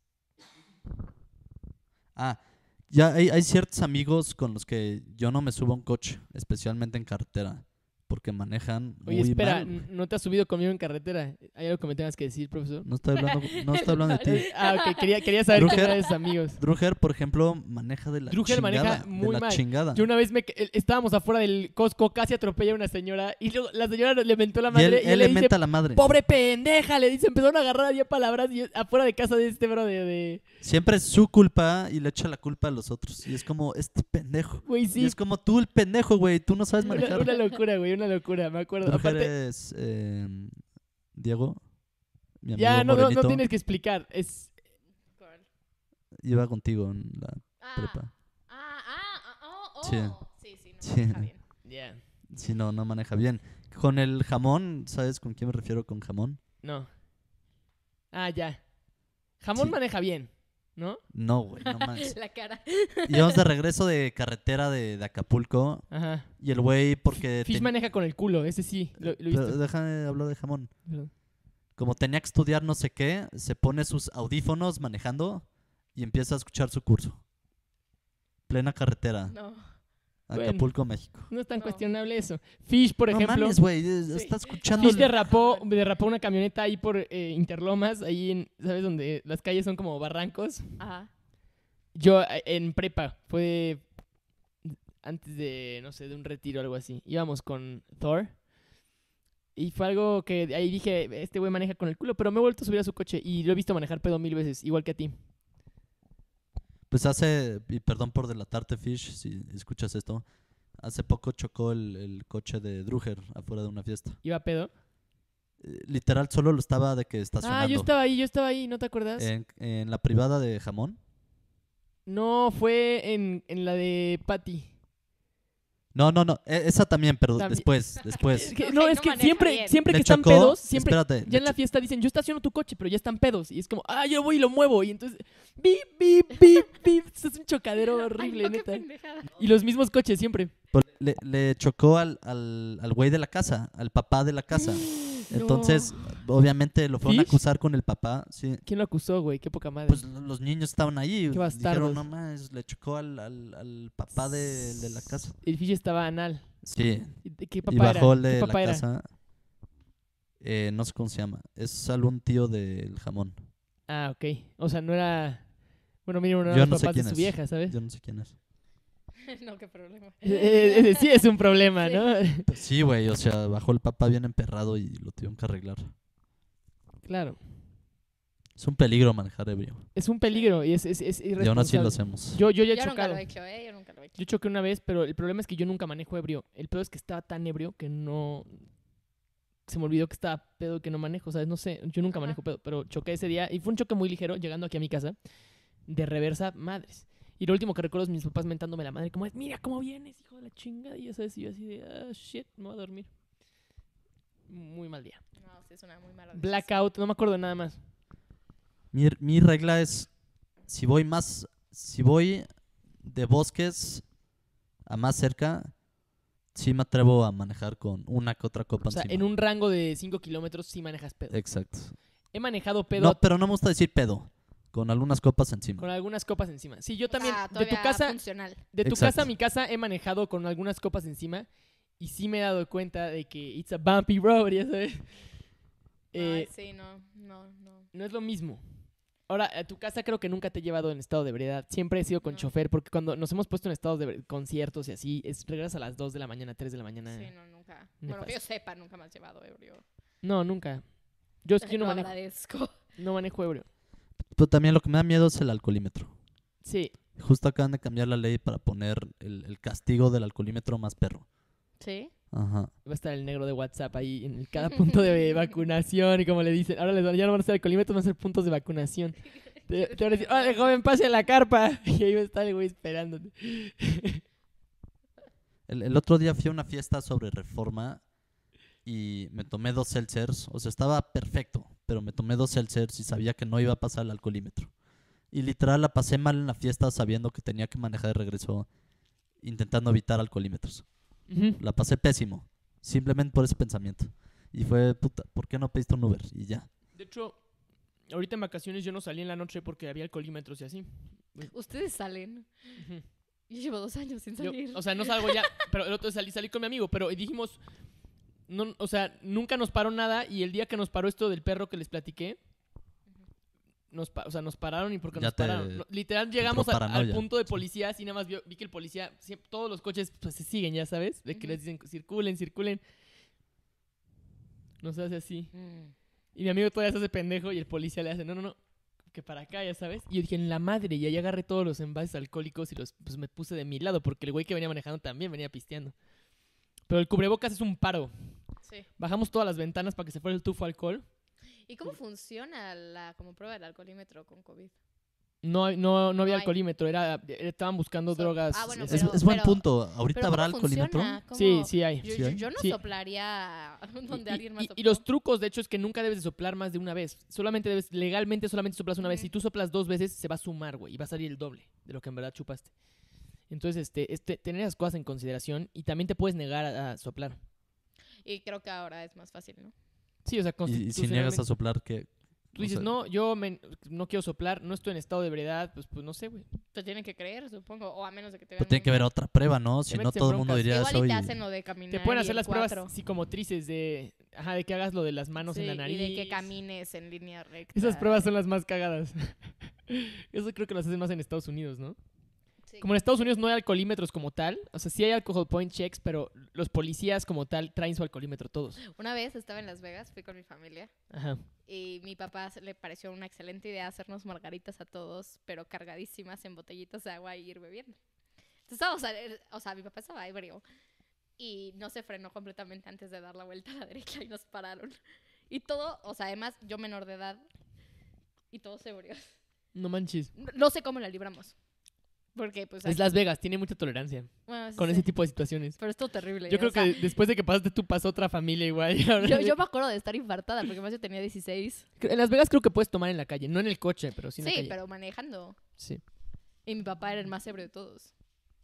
Ah, ya hay, hay ciertos amigos con los que yo no me subo a un coche, especialmente en carretera, porque manejan muy Oye, espera, mal. n- ¿no te has subido conmigo en carretera? ¿Hay algo que me tengas que decir, profesor? No estoy hablando, no estoy hablando de ti. Ah, ok, quería, quería saber quién Drucker. eran esos amigos. Druger, por ejemplo, maneja de la Drucker chingada. maneja muy de la mal. chingada. Yo una vez me, que- estábamos afuera del Costco, casi atropella a una señora y luego la señora le mentó la y él, madre y, él le le dice, menta la madre. pobre pendeja, le dice, empezaron a agarrar a diez palabras y yo- afuera de casa de este bro de, de... Siempre es su culpa y le echa la culpa a los otros. Y es como, este pendejo. Güey, Y sí, es como, tú el pendejo, güey, tú no sabes una, manejar. una locura, güey, una locura, me acuerdo. Druger Aparte, es eh, Diego, mi amigo ya no, no, no morenito, tienes que explicar, es... ¿Cuál? iba contigo en la Ah, prepa. ah, ah, ah, oh, oh. Sí. Sí, sí, no Sí. me deja bien. Ya. Sí, no, no maneja bien. Con el jamón, ¿sabes con quién me refiero con jamón? No. Ah, ya. Jamón Sí. maneja bien, ¿no? No, güey, no más. La cara. Íbamos de regreso de carretera de, de Acapulco Ajá. y el güey porque... Fish ten- maneja con el culo, ese sí. Lo, lo he Pero visto. déjame hablar de jamón. Perdón. Como tenía que estudiar no sé qué, se pone sus audífonos manejando y empieza a escuchar su curso. Plena carretera, No. Bueno. Acapulco, México. No es tan No. cuestionable eso. Fish, por no ejemplo. mames, güey, eh, está escuchando... Fish el- derrapó, derrapó una camioneta ahí por eh, Interlomas, ahí en, ¿sabes? Donde las calles son como barrancos. Ajá. Yo eh, en prepa, fue antes de, no sé, de un retiro o algo así. Íbamos con Thor. Y fue algo que ahí dije, este güey maneja con el culo, pero me he vuelto a subir a su coche y lo he visto manejar pedo mil veces, igual que a ti. Pues hace, y perdón por delatarte, Fish, si escuchas esto, hace poco chocó el, el coche de Druger afuera de una fiesta. ¿Iba a pedo? Eh, Literal, solo lo estaba de que estacionando. Ah, yo estaba ahí, yo estaba ahí, ¿no te acuerdas? En, en la privada de Jamón. No, fue en, en la de Patty. No, no, no, e- esa también, pero También. después, después. Es que- Ok, no, es no que maneja siempre, bien. siempre Le que están chocó- pedos, siempre, espérate, ya le en la cho- fiesta dicen, yo estaciono tu coche, pero ya están pedos. Y es como, ah, yo voy y lo muevo. Y entonces, bip, bip, bip, bip. Es un chocadero horrible, Ay, no, qué neta. pendejada. Y los mismos coches siempre. Por- Le, le chocó al, al, al güey de la casa, al papá de la casa. Entonces, obviamente lo fueron a ¿Fish? acusar con el papá. Sí. ¿Quién lo acusó, güey? Qué poca madre. Pues lo- los niños estaban ahí. Qué bastardos. Dijeron, no más, le chocó al, al, al papá de, de la casa. El Fish estaba anal. Sí. ¿Y de ¿Qué Y papá bajó era? el de ¿Qué la papá era? casa. Eh, no sé cómo se llama. Es algún tío del jamón. Ah, ok. O sea, no era... Bueno, mínimo no Yo eran no los sé papás de quién su es. vieja, ¿sabes? Yo no sé quién es. No, qué problema. Eh, eh, sí es un problema, Sí. ¿no? Pues sí, güey. O sea, bajó el papá bien emperrado y lo tuvieron que arreglar. Claro. Es un peligro manejar ebrio. Es un peligro y es, es, es Y aún así irresponsable. lo hacemos. Yo, yo ya he Yo nunca chocado. lo he hecho, ¿eh? Yo nunca lo he hecho. Yo choqué una vez, pero el problema es que yo nunca manejo ebrio. El pedo es que estaba tan ebrio que no... Se me olvidó que estaba pedo que no manejo, ¿sabes? No sé, yo nunca Ajá. manejo pedo, pero choqué ese día y fue un choque muy ligero llegando aquí a mi casa de reversa, madres. Y lo último que recuerdo es mis papás mentándome la madre, como, mira cómo vienes, hijo de la chingada. Y ya sabes, y yo así de, ah, shit, me voy a dormir. Muy mal día. No, sí, es una muy mala decisión. Blackout, no me acuerdo de nada más. Mi, mi regla es, si voy más, si voy de bosques a más cerca, sí me atrevo a manejar con una que otra copa O sea, encima. en un rango de cinco kilómetros sí manejas pedo. Exacto. He manejado pedo No, pero no me gusta decir pedo, con algunas copas encima. con algunas copas encima. Sí, yo también, Ah, de tu todavía casa, funcional. de tu Exacto. casa a mi casa he manejado con algunas copas encima y sí me he dado cuenta de que it's a bumpy road, ya sabes. Eh, Ay, sí, no, no, no. no es lo mismo. Ahora, a tu casa creo que nunca te he llevado en estado de ebriedad. Siempre he sido con No. chofer, porque cuando nos hemos puesto en estados de ebri- conciertos y así, es, regresas a las dos de la mañana, tres de la mañana. Sí, no, nunca. me Bueno, que yo pasa. sepa, nunca me has llevado ebrio. No, nunca. Yo es que yo no Lo manejo, agradezco. no manejo ebrio. Pero también lo que me da miedo es el alcoholímetro. Sí, Justo acaban de cambiar la ley para poner el, el castigo del alcoholímetro más perro. ¿Sí? Ajá. va a estar el negro de WhatsApp ahí en el- cada punto de vacunación y como le dicen, ahora les van, ya no van a ser alcoholímetros, van a ser puntos de vacunación. Te, te van a decir, ¡órale, joven, pase a la carpa! Y ahí va a estar el güey esperándote. El, el otro día fui a una fiesta sobre reforma y me tomé dos seltzers. O sea, estaba perfecto, pero me tomé dos seltzers y sabía que no iba a pasar el alcoholímetro. Y literal la pasé mal en la fiesta sabiendo que tenía que manejar de regreso intentando evitar alcoholímetros. Ujú. La pasé pésimo, simplemente por ese pensamiento. Y fue, puta, ¿por qué no pediste un Uber? Y ya. De hecho, ahorita en vacaciones yo no salí en la noche porque había alcoholímetros y así. Ustedes salen. Ujú. Yo llevo dos años sin Yo- salir. o sea, no salgo ya, pero el otro día salí, salí con mi amigo, pero dijimos, no, o sea, nunca nos paró nada y el día que nos paró esto del perro que les platiqué, nos, pa- o sea, nos pararon y porque Ya nos te pararon. No, literal llegamos entró al- al paranoia. punto de policías y nada más vio- vi que el policía, siempre- todos los coches pues se siguen, ya sabes, de que Ujú. les dicen circulen, circulen. Nos hace así. Mm. Y mi amigo todavía se hace pendejo y el policía le hace, no, no, no, que para acá, ya sabes. Y yo dije, en la madre, y ahí agarré todos los envases alcohólicos y los pues me puse de mi lado, porque el güey que venía manejando también venía pisteando. Pero el cubrebocas es un paro. Sí. Bajamos todas las ventanas para que se fuera el tufo alcohol. ¿Y cómo funciona la como prueba del alcoholímetro con COVID? No, no, no había No hay. alcoholímetro, era, estaban buscando So- drogas. ah, bueno, este, Es, pero- es buen pero- punto. ¿Ahorita Pero habrá ¿cómo alcoholímetro? funciona? ¿Cómo- Sí, sí hay. Yo, ¿Sí yo- hay? yo no Sí. soplaría donde Y- alguien más y, y sopló. los trucos, de hecho, es que nunca debes de soplar más de una vez. Solamente debes, legalmente solamente soplas una vez. Ujú. Si tú soplas dos veces, se va a sumar, güey, y va a salir el doble de lo que en verdad chupaste. Entonces, este, este, tener esas cosas en consideración y también te puedes negar a, a soplar. Y creo que ahora es más fácil, ¿no? Sí, o sea, Y, y si niegas a constitucionalmente, soplar, ¿qué? tú o dices, sea, no, yo me- no quiero soplar, no estoy en estado de ebriedad, pues, pues no sé, güey. Te tienen que creer, supongo. O a menos de que te Pero vean tiene muy que haber mal. otra prueba, ¿no? Si no, metes en todo el mundo broncas. diría Igual eso. y te y- hacen lo de caminar. Te pueden y hacer el las pruebas cuatro. psicomotrices de, ajá, de que hagas lo de las manos en Sí, la nariz. Y de que camines en línea recta. Esas pruebas son las más cagadas. Eso creo que las hacen más en Estados Unidos, ¿no? Sí. Como en Estados Unidos no hay alcoholímetros como tal, o sea, sí hay alcohol point checks, pero los policías como tal traen su alcoholímetro todos. Una vez estaba en Las Vegas, fui con mi familia. Ajá. Y mi papá se- le pareció una excelente idea hacernos margaritas a todos, pero cargadísimas en botellitas de agua y ir bebiendo. Entonces, estábamos a- o sea, mi papá estaba ebrio y no se frenó completamente antes de dar la vuelta a la derecha y nos pararon. Y todo, o sea, además yo menor de edad y todos ebrios. No manches. No, no sé cómo la libramos. Porque, pues. Es aquí- Las Vegas, tiene mucha tolerancia bueno, sí con sé, ese tipo de situaciones. Pero estuvo terrible. Yo o creo sea, que después de que pasaste tú pasó otra familia igual. y ahora- Yo, yo me acuerdo de estar infartada porque más yo tenía dieciséis. En Las Vegas creo que puedes tomar en la calle, no en el coche, pero sí en la Sí, calle. pero manejando. Sí. Y mi papá era el más ebrio de todos.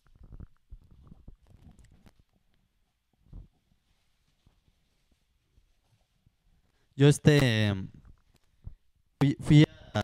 Yo este fui, fui a,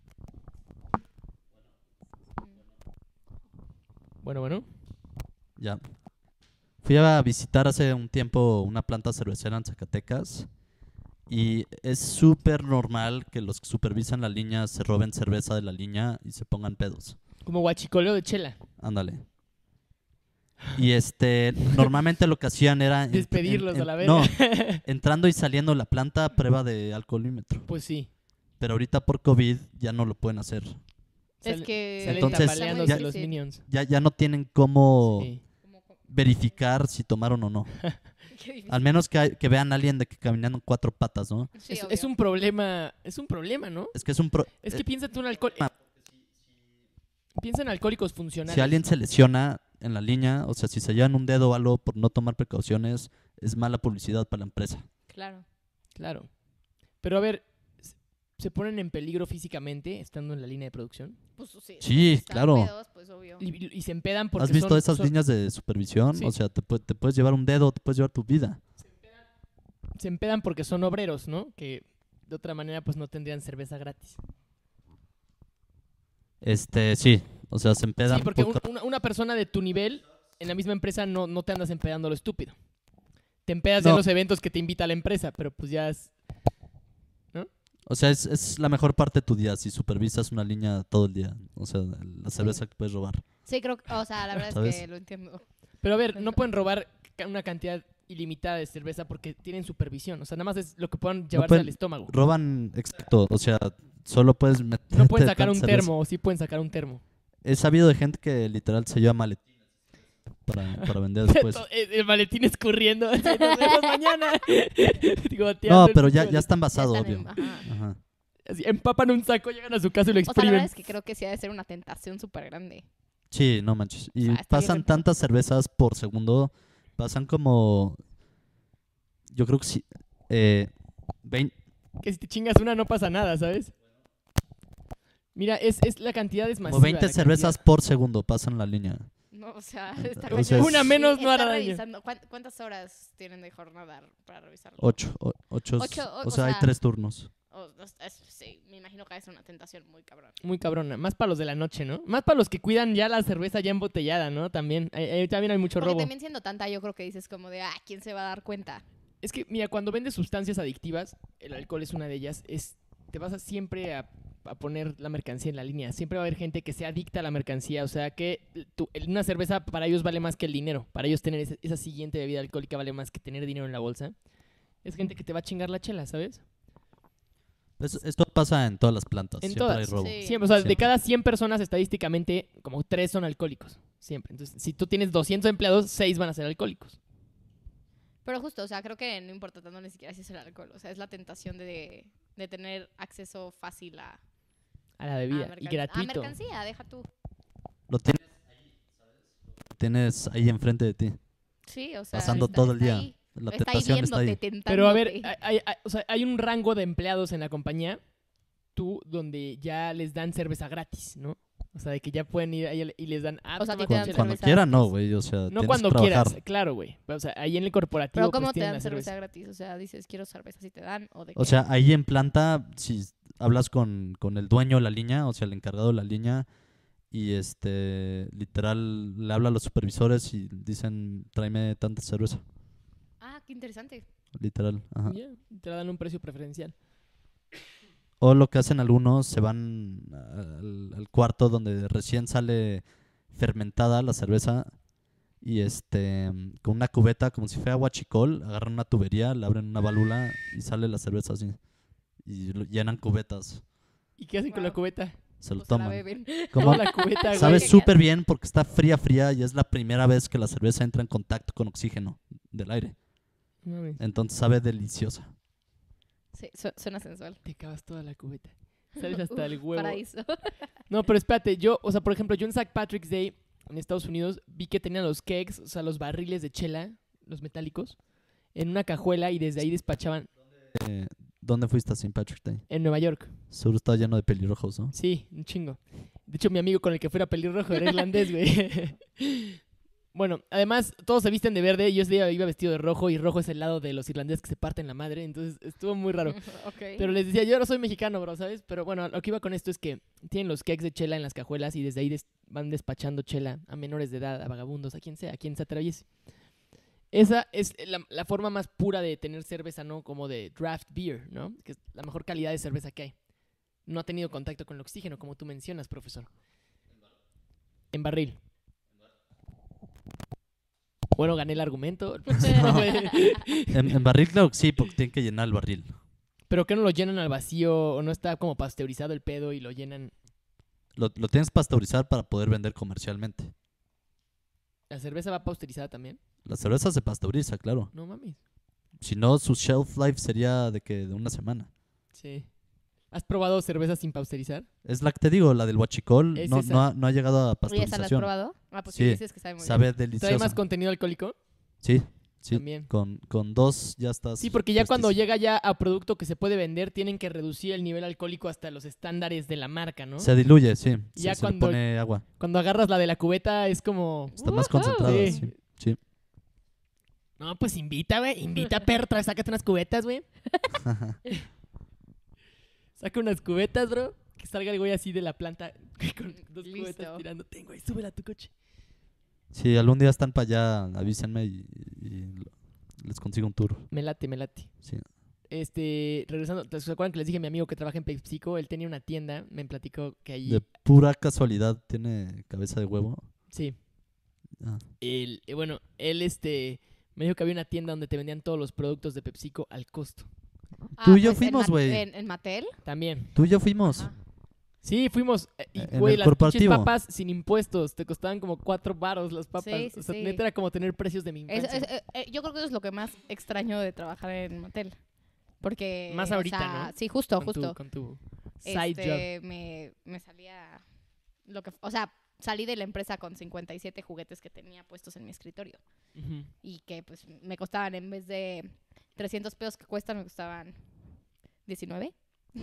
Bueno, bueno. ya. Fui a visitar hace un tiempo una planta cervecera en Zacatecas y es súper normal que los que supervisan la línea se roben cerveza de la línea y se pongan pedos. Como guachicoleo de chela. Ándale. Y este, normalmente lo que hacían era en- Despedirlos en- a la en- verga. No, entrando y saliendo de la planta, prueba de alcoholímetro. Pues sí. Pero ahorita por COVID ya no lo pueden hacer. Es Salen- que. Salen Entonces, tambaleándose ya- los minions. Ya, ya no tienen cómo Sí. Como- como- verificar si tomaron o no. qué difícil. Al menos que, hay- que vean a alguien de que caminando en cuatro patas, ¿no? Sí, es, obvio. es un problema, es un problema, ¿no? Es que es un... pro- Es eh, que piensa tú en alcohol. Piensa en alcohólicos funcionales. si alguien se lesiona en la línea, o sea, si se llevan un dedo o algo por no tomar precauciones, es mala publicidad para la empresa. Claro. Claro. Pero a ver, ¿s- ¿se ponen en peligro físicamente estando en la línea de producción? Pues sí. Sí, si están claro. pedos, pues obvio. Y, y se empedan porque ¿Has visto son- esas son- líneas de supervisión? Sí. O sea, te, pu- te puedes llevar un dedo, te puedes llevar tu vida. se empedan porque son obreros, ¿no? Que de otra manera pues no tendrían cerveza gratis. Este, sí. O sea, se empedan Sí, porque un- por- una, una persona de tu nivel en la misma empresa no, no te andas empedando a lo estúpido. Te empedas ya No. en los eventos que te invita la empresa, pero pues ya es... O sea, es, es la mejor parte de tu día si supervisas una línea todo el día. O sea, la cerveza que puedes robar. Sí, creo que. O sea, la verdad es ¿Sabes? que lo entiendo. Pero a ver, no pueden robar ca- una cantidad ilimitada de cerveza porque tienen supervisión. O sea, nada más es lo que puedan llevarse pueden- al estómago. Roban, exacto. O sea, solo puedes meter. No pueden sacar un termo, o sí pueden sacar un termo. He sabido de gente que literal se lleva maletines para, para vender después. el, el maletín escurriendo. así, Nos vemos mañana. Goteando No, el pero pinche ya, ya maletín. está Ya envasado, están obvio. en- ajá. Ajá. Así, empapan un saco, llegan a su casa y lo O sea, la exprimen. verdad es que creo que sí ha de ser una tentación súper grande. Sí, no manches. Y sea, está bien pasan repo- tantas cervezas por segundo. Pasan como. Yo creo que sí. Eh, vein- Que si te chingas una no pasa nada, ¿sabes? Mira, es, es la cantidad es masiva. como veinte la cervezas cantidad. por segundo pasan la línea. No, o sea, O está sea, cañón. es- Una menos Y no hará está daño. revisando. ¿cuán- ¿Cuántas horas tienen de jornada para revisarlo? Ocho. o- ocho, Ocho, o- o, o sea, hay sea- tres turnos. O- o- es- sí, me imagino que es una tentación muy cabrón. Muy cabrona. Más para los de la noche, ¿no? Más para los que cuidan ya la cerveza ya embotellada, ¿no? También. Ahí- ahí también hay mucho Porque robo. también siendo tanta, yo creo que dices como de, ah, ¿quién se va a dar cuenta? Es que, mira, cuando vendes sustancias adictivas, el alcohol es una de ellas, es te vas a siempre a, a poner la mercancía en la línea. Siempre va a haber gente que sea adicta a la mercancía. O sea, que tu- una cerveza para ellos vale más que el dinero. Para ellos tener esa, esa siguiente bebida alcohólica vale más que tener dinero en la bolsa. Es gente que te va a chingar la chela, ¿sabes? Es- esto pasa en todas las plantas. En Siempre todas. hay robo. Sí. Siempre, o sea, de Siempre. cada cien personas estadísticamente, como tres son alcohólicos. Siempre. Entonces, si tú tienes doscientos empleados, seis van a ser alcohólicos. Pero justo, o sea, creo que no importa tanto ni siquiera si es el alcohol. O sea, es la tentación de, de tener acceso fácil a, a la Ah, bebida. mercan- y Ah, gratuito. mercancía, deja tú. Lo tienes ahí, ¿sabes? Lo tienes ahí enfrente de ti, Sí, o sea. pasando está- todo el está día. ahí. La Está ahí tentación está viéndote, ahí. tentándote. Pero a ver, hay, hay- hay- o sea, hay un rango de empleados en la compañía, tú, donde ya les dan cerveza gratis, ¿no? O sea, de que ya pueden ir ahí y les dan... Ah, O sea, toma te dan Cuando, chela. cuando cerveza quieran, no, gratis. güey. O sea, No tienes cuando que trabajar. quieras, claro, güey. O sea, ahí en el corporativo Pero ¿cómo pues, te tienen dan la cerveza cerveza. gratis? O sea, dices, quiero cerveza, si te dan, o de O qué? sea, ahí en planta, si hablas con, con el dueño de la línea, o sea, el encargado de la línea, y este, literal, le habla a los supervisores y dicen, tráeme tanta cerveza. Ah, qué interesante. Literal, ajá. Ya, te dan un precio preferencial. O lo que hacen algunos, se van al, al cuarto donde recién sale fermentada la cerveza y este con una cubeta como si fuera guachicol, agarran una tubería, le abren una válvula y sale la cerveza así. Y lo- llenan cubetas, ¿Y qué hacen con la Wow. cubeta? se lo O sea, la toman. beben. Como Toda la cubeta, güey. sabe ¿Qué súper bien porque está fría, fría y es la primera vez que la cerveza entra en contacto con oxígeno del aire. No mames, Entonces sabe deliciosa. Sí, su- suena sensual. te acabas toda la cubeta. Sales hasta el huevo. Paraíso. No, pero espérate, yo, o sea, por ejemplo, yo en Saint Patrick's Day en Estados Unidos vi que tenían los kegs, o sea, los barriles de chela, los metálicos, en una cajuela y desde ahí despachaban Eh, ¿Dónde fuiste a Saint Patrick's Day? en Nueva York. Seguro está lleno de pelirrojos, ¿no? Sí, un chingo. De hecho, mi amigo con el que fuera pelirrojo era irlandés, güey. Bueno, además, todos se visten de verde y yo ese día iba vestido de rojo y rojo es el lado de los irlandeses que se parten la madre, entonces estuvo muy raro. Ok. Pero les decía, yo ahora soy mexicano, bro, ¿sabes? Pero bueno, lo que iba con esto es que tienen los kegs de chela en las cajuelas y desde ahí des- van despachando chela a menores de edad, a vagabundos, a quien sea, a quien se atraviese. Esa es la, la forma más pura de tener cerveza, ¿no? Como de draft beer, ¿no? Que es la mejor calidad de cerveza que hay. No ha tenido contacto con el oxígeno, como tú mencionas, profesor. En barril. Bueno, gané el argumento. No, güey. En, en barril, claro que sí, porque tienen que llenar el barril. Pero que no lo llenan al vacío o no está como pasteurizado el pedo y lo llenan. Lo, lo tienes que pasteurizar para poder vender comercialmente. ¿La cerveza va pasteurizada también? La cerveza se pasteuriza, claro. No mames. Si no, su shelf life sería de que de una semana. Sí. ¿Has probado cerveza sin pasteurizar? Es la que te digo, la del huachicol, Es no, esa. no, ha, no ha llegado a ¿Y esa la has pasteurización. probado? Ah, pues sí, Sí. dices que sabe muy Sabe bien. ¿Trae deliciosa. más contenido alcohólico? Sí, sí. También. Con, con dos ya estás. Sí, porque ya cuando puestísimo. llega ya a producto que se puede vender, tienen que reducir el nivel alcohólico hasta los estándares de la marca, ¿no? Se diluye, sí. Ya se, se le cuando- pone agua. Cuando agarras la de la cubeta es como... Está más Ujú. concentrada, Sí. sí. sí. No, pues invita, güey. Invita, perro. trae- Sácate unas cubetas, güey. Saca unas cubetas, bro. Que salga el güey así de la planta con dos Listo. cubetas tirando. Ten, güey, súbela a tu coche. Si algún día están para allá, avísenme y, y lo- les consigo un tour. Me late, me late. Sí. Este, regresando, ¿se acuerdan que les dije a mi amigo que trabaja en PepsiCo? Él tenía una tienda, me platicó que ahí... De pura casualidad tiene cabeza de huevo. Sí. Ah. Él, eh, bueno, él este, me dijo que había una tienda donde te vendían todos los productos de PepsiCo al costo. Ah, Tú y yo pues, en fuimos, Ma- güey. En, en Mattel. También. Tú y yo fuimos. Ajá. Sí, fuimos. eh, Y, En güey, el las pinches corporativo. papas sin impuestos. Te costaban como cuatro varos las papas. Sí, sí, o sea, sí. neta era como tener precios de mi Es- infancia. es- eh, eh, yo creo que eso es lo que más extraño de trabajar en Mattel. Porque. Más o ahorita, sea, ¿no? Sí, justo, con justo. Tu, con tu side Este, me, me salía. Lo que, o sea, salí de la empresa con cincuenta y siete juguetes que tenía puestos en mi escritorio. job. Ujú. Y que pues me costaban, en vez de trescientos pesos que cuestan, me costaban diecinueve.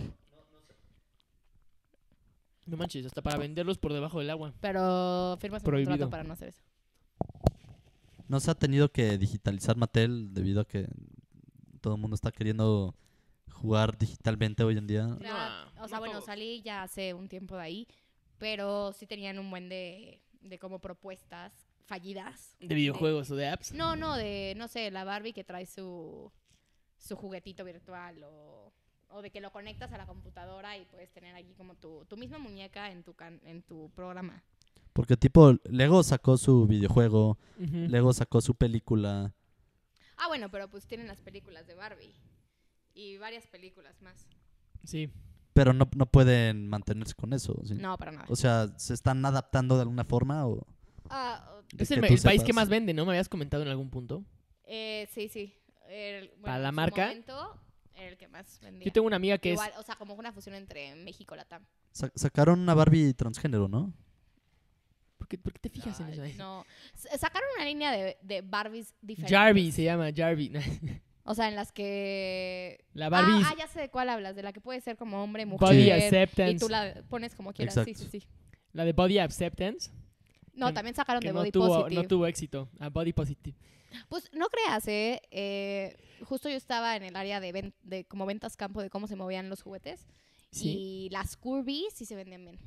No manches, hasta para venderlos por debajo del agua. Pero firmas un Prohibido. contrato para no hacer eso. No se ha tenido que digitalizar Mattel debido a que todo el mundo está queriendo jugar digitalmente hoy en día. O sea, No, o sea no bueno, todos. salí ya hace un tiempo de ahí, pero sí tenían un buen de, de como propuestas fallidas. De videojuegos o de apps. No, no, de, no sé, la Barbie que trae su, su juguetito virtual o, o de que lo conectas a la computadora y puedes tener aquí como tu, tu misma muñeca en tu, can- en tu programa. Porque tipo, Lego sacó su videojuego, Ujú. Lego sacó su película. Ah, bueno, pero pues tienen las películas de Barbie y varias películas más. Sí. Pero no, no pueden mantenerse con eso. ¿sí? No, para nada. O sea, ¿se están adaptando de alguna forma? O Ah, de Es el, que el tú país sepas? que más vende, ¿no? Me habías comentado en algún punto. eh, sí, sí. El- bueno, ¿Para la en su marca? momento, era el que más vendía. Yo tengo una amiga que Igual, es... o sea, como una fusión entre México y Latam. Sa- sacaron una Barbie transgénero, ¿no? ¿Por qué, por qué te fijas en eso? Ay, no. S- Sacaron una línea de, de Barbies diferentes. Jarvis se llama, Jarvis. O sea, en las que... La Barbie Ah, ah, ya sé de cuál hablas. De la que puede ser como hombre, mujer. Body Sí. Acceptance. Y tú la pones como quieras. Exacto. Sí, sí, sí. La de Body Acceptance. No, Que- también sacaron Que de no Body tuvo, Positive. no tuvo éxito. A Body Positive. Pues no creas, ¿eh? Eh, Justo yo estaba en el área de, ven- de como ventas campo de cómo se movían los juguetes. Sí. Y las Curvy sí se vendían bien.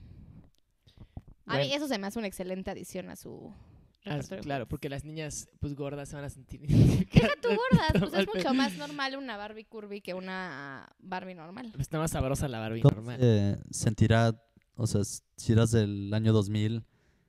A Bueno. mí eso se me hace una excelente adición a su Ah, repertorio. claro, porque las niñas pues gordas se van a sentir... Deja tú gordas, pues es Mal mucho pedo. más normal una Barbie curvy que una Barbie normal. Pues está más sabrosa la Barbie ¿Cómo normal. se sentirá, o sea, si eras del año dos mil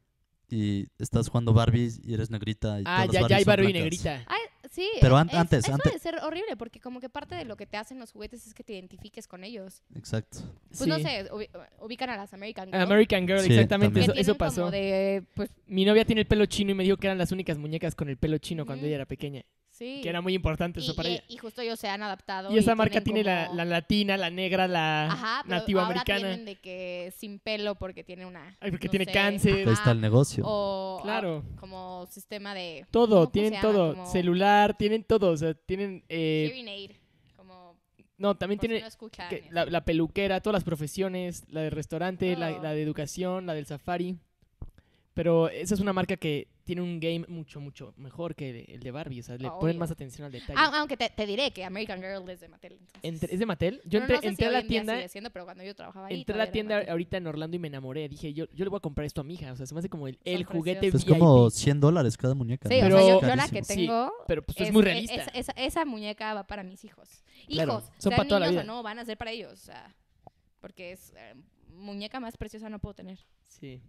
y estás jugando Barbies y eres negrita y Ah, todas las ya, ya hay Barbies son Barbie blancas? negrita. Ay, sí, Pero eh, an- es- antes, eso antes- debe ser horrible porque como que parte de lo que te hacen los juguetes es que te identifiques con ellos. Exacto. Pues no Sí. sé, ubi- ubican a las American Girl. American Girl, Sí, exactamente, también. eso, que eso tienen pasó. como de, pues, Mi novia tiene el pelo chino y me dijo que eran las únicas muñecas con el pelo chino cuando Ujú. ella era pequeña. sí. Que era muy importante y, eso para y- ella. y justo ellos se han adaptado. Y esa marca tiene tienen la, como- la latina, la negra, la Ajá, pero nativa ahora americana. tienen de que sin pelo porque tiene una... Ay, porque no tiene sé, cáncer. Ahí está ajá, el negocio. O ah, Claro. como sistema de... Todo, ¿cómo se tienen llama? todo. Como Celular, tienen todo. O sea, tienen... eh, hearing aid, como... no, también por si tiene no escuchan que- y la, así. la peluquera, todas las profesiones, la del restaurante, la, Oh. la de educación, la del safari. Pero esa es una marca que tiene un game mucho, mucho mejor que el de Barbie. O sea, le Ah, ponen obvio. más atención al detalle. Ah, aunque te, te diré que American Girl es de Mattel. entonces. Entre- ¿Es de Mattel? Yo Bueno, entré, no sé entré si a hoy la en día tienda... sigue siendo, pero cuando yo trabajaba ahí Entré a todavía la era tienda Mattel. ahorita en Orlando y me enamoré. Dije, yo, yo le voy a comprar esto a mi hija. O sea, se me hace como el, el Son juguete preciosos. Es V I P. como cien dólares cada muñeca. Sí, ¿no? Pero- o sea, yo, Es yo la que carísimo. Sí, tengo... pero pues es muy realista. Esa, esa, esa muñeca va para mis hijos. Claro, Hijos, son sean para toda la niños vida. o no, van a ser para ellos. O sea, porque es... eh, muñeca más preciosa no puedo tener. Sí.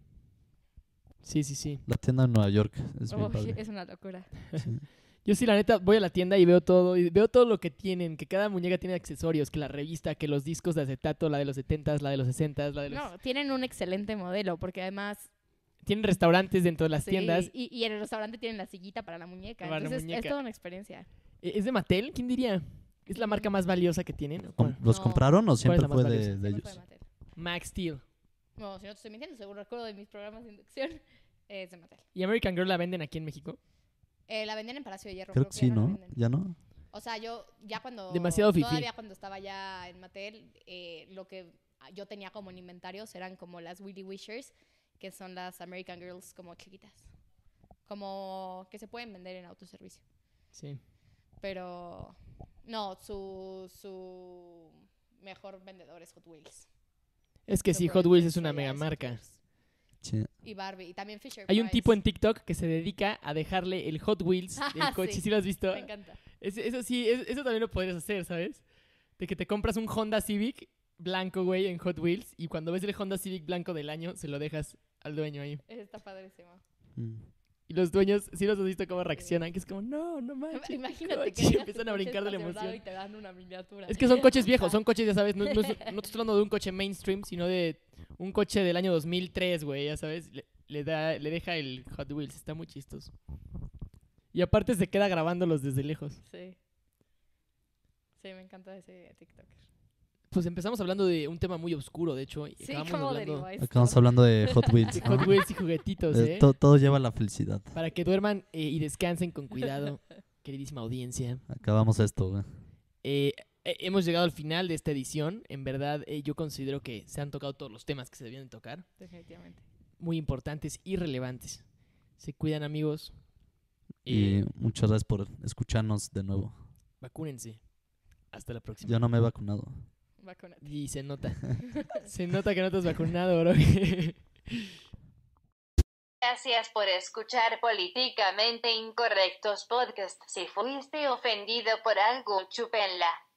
Sí, sí, sí. La tienda en Nueva York es bien Uy, padre. es una locura. Sí. Yo sí, la neta, voy a la tienda y veo todo. Y veo todo lo que tienen. Que cada muñeca tiene accesorios. Que la revista, que los discos de acetato, la de los setentas, la de los sesentas, la de los... No, tienen un excelente modelo porque además... Tienen restaurantes dentro de las sí, tiendas. Y, y en el restaurante tienen la sillita para la muñeca. Para la Entonces muñeca. es toda una experiencia. ¿E- ¿Es de Mattel? ¿Quién diría? ¿Es la marca más valiosa que tienen? ¿O cuál? Com- ¿Los No. compraron o siempre la más fue valiosa? de, de Siempre fue ellos? Mattel. Max Steel. No, si no te estoy mintiendo, seguro recuerdo de mis programas de inducción. Es de Mattel. ¿Y American Girl la venden aquí en México? Eh, la venden en Palacio de Hierro. Creo que ya sí, no la ¿no? venden. ¿Ya no? O sea, yo ya cuando... Demasiado fifí. Todavía cuando estaba ya en Mattel, eh, lo que yo tenía como en inventarios eran como las Willy Wishers, que son las American Girls como chiquitas. Como que se pueden vender en autoservicio. Sí. Pero no, su, su mejor vendedor es Hot Wheels. Es que Su sí, Hot brand Wheels es de una estrella mega es Hot marca. Wheels. Sí. Y Barbie. Y también Fisher Hay un Price. tipo en TikTok que se dedica a dejarle el Hot Wheels del Ah, coche. sí. ¿Sí lo has visto? Me encanta. Es- eso sí, es- eso también lo podrías hacer, ¿sabes? De que te compras un Honda Civic blanco, güey, en Hot Wheels. Y cuando ves el Honda Civic blanco del año, se lo dejas al dueño ahí. Está padrísimo. Mm. Y los dueños, sí los has visto cómo reaccionan, que es como, no, no manches. mi Imagínate coche". que llegas empiezan tu a coche brincar de la estacionado emoción. y te dan una miniatura. Es que son coches viejos, son coches, ya sabes, no, no, es- no te estoy hablando de un coche mainstream, sino de un coche del año dos mil tres, güey, ya sabes. Le, le da, le deja el Hot Wheels, está muy chistoso. Y aparte se queda grabándolos desde lejos. Sí. Sí, me encanta ese TikToker. Pues empezamos hablando de un tema muy oscuro, de hecho. Y Sí, acabamos ¿cómo hablando derivó esto? Acabamos hablando de Hot Wheels. de ¿no? Hot Wheels y juguetitos, Eh, ¿eh? to- todo lleva a la felicidad. Para que duerman eh, y descansen con cuidado, queridísima audiencia. Acabamos esto, güey. Eh, eh, hemos llegado al final de esta edición. En verdad, eh, yo considero que se han tocado todos los temas que se debían de tocar. Definitivamente. Muy importantes y relevantes. Se cuidan, amigos. Y Eh, muchas gracias por escucharnos de nuevo. vacúnense. Hasta la próxima. Yo no me he vacunado. Vacúnate. Y se nota. Se nota que no te has vacunado, bro. Gracias por escuchar Políticamente Incorrectos Podcast. Si fuiste ofendido por algo, chúpenla.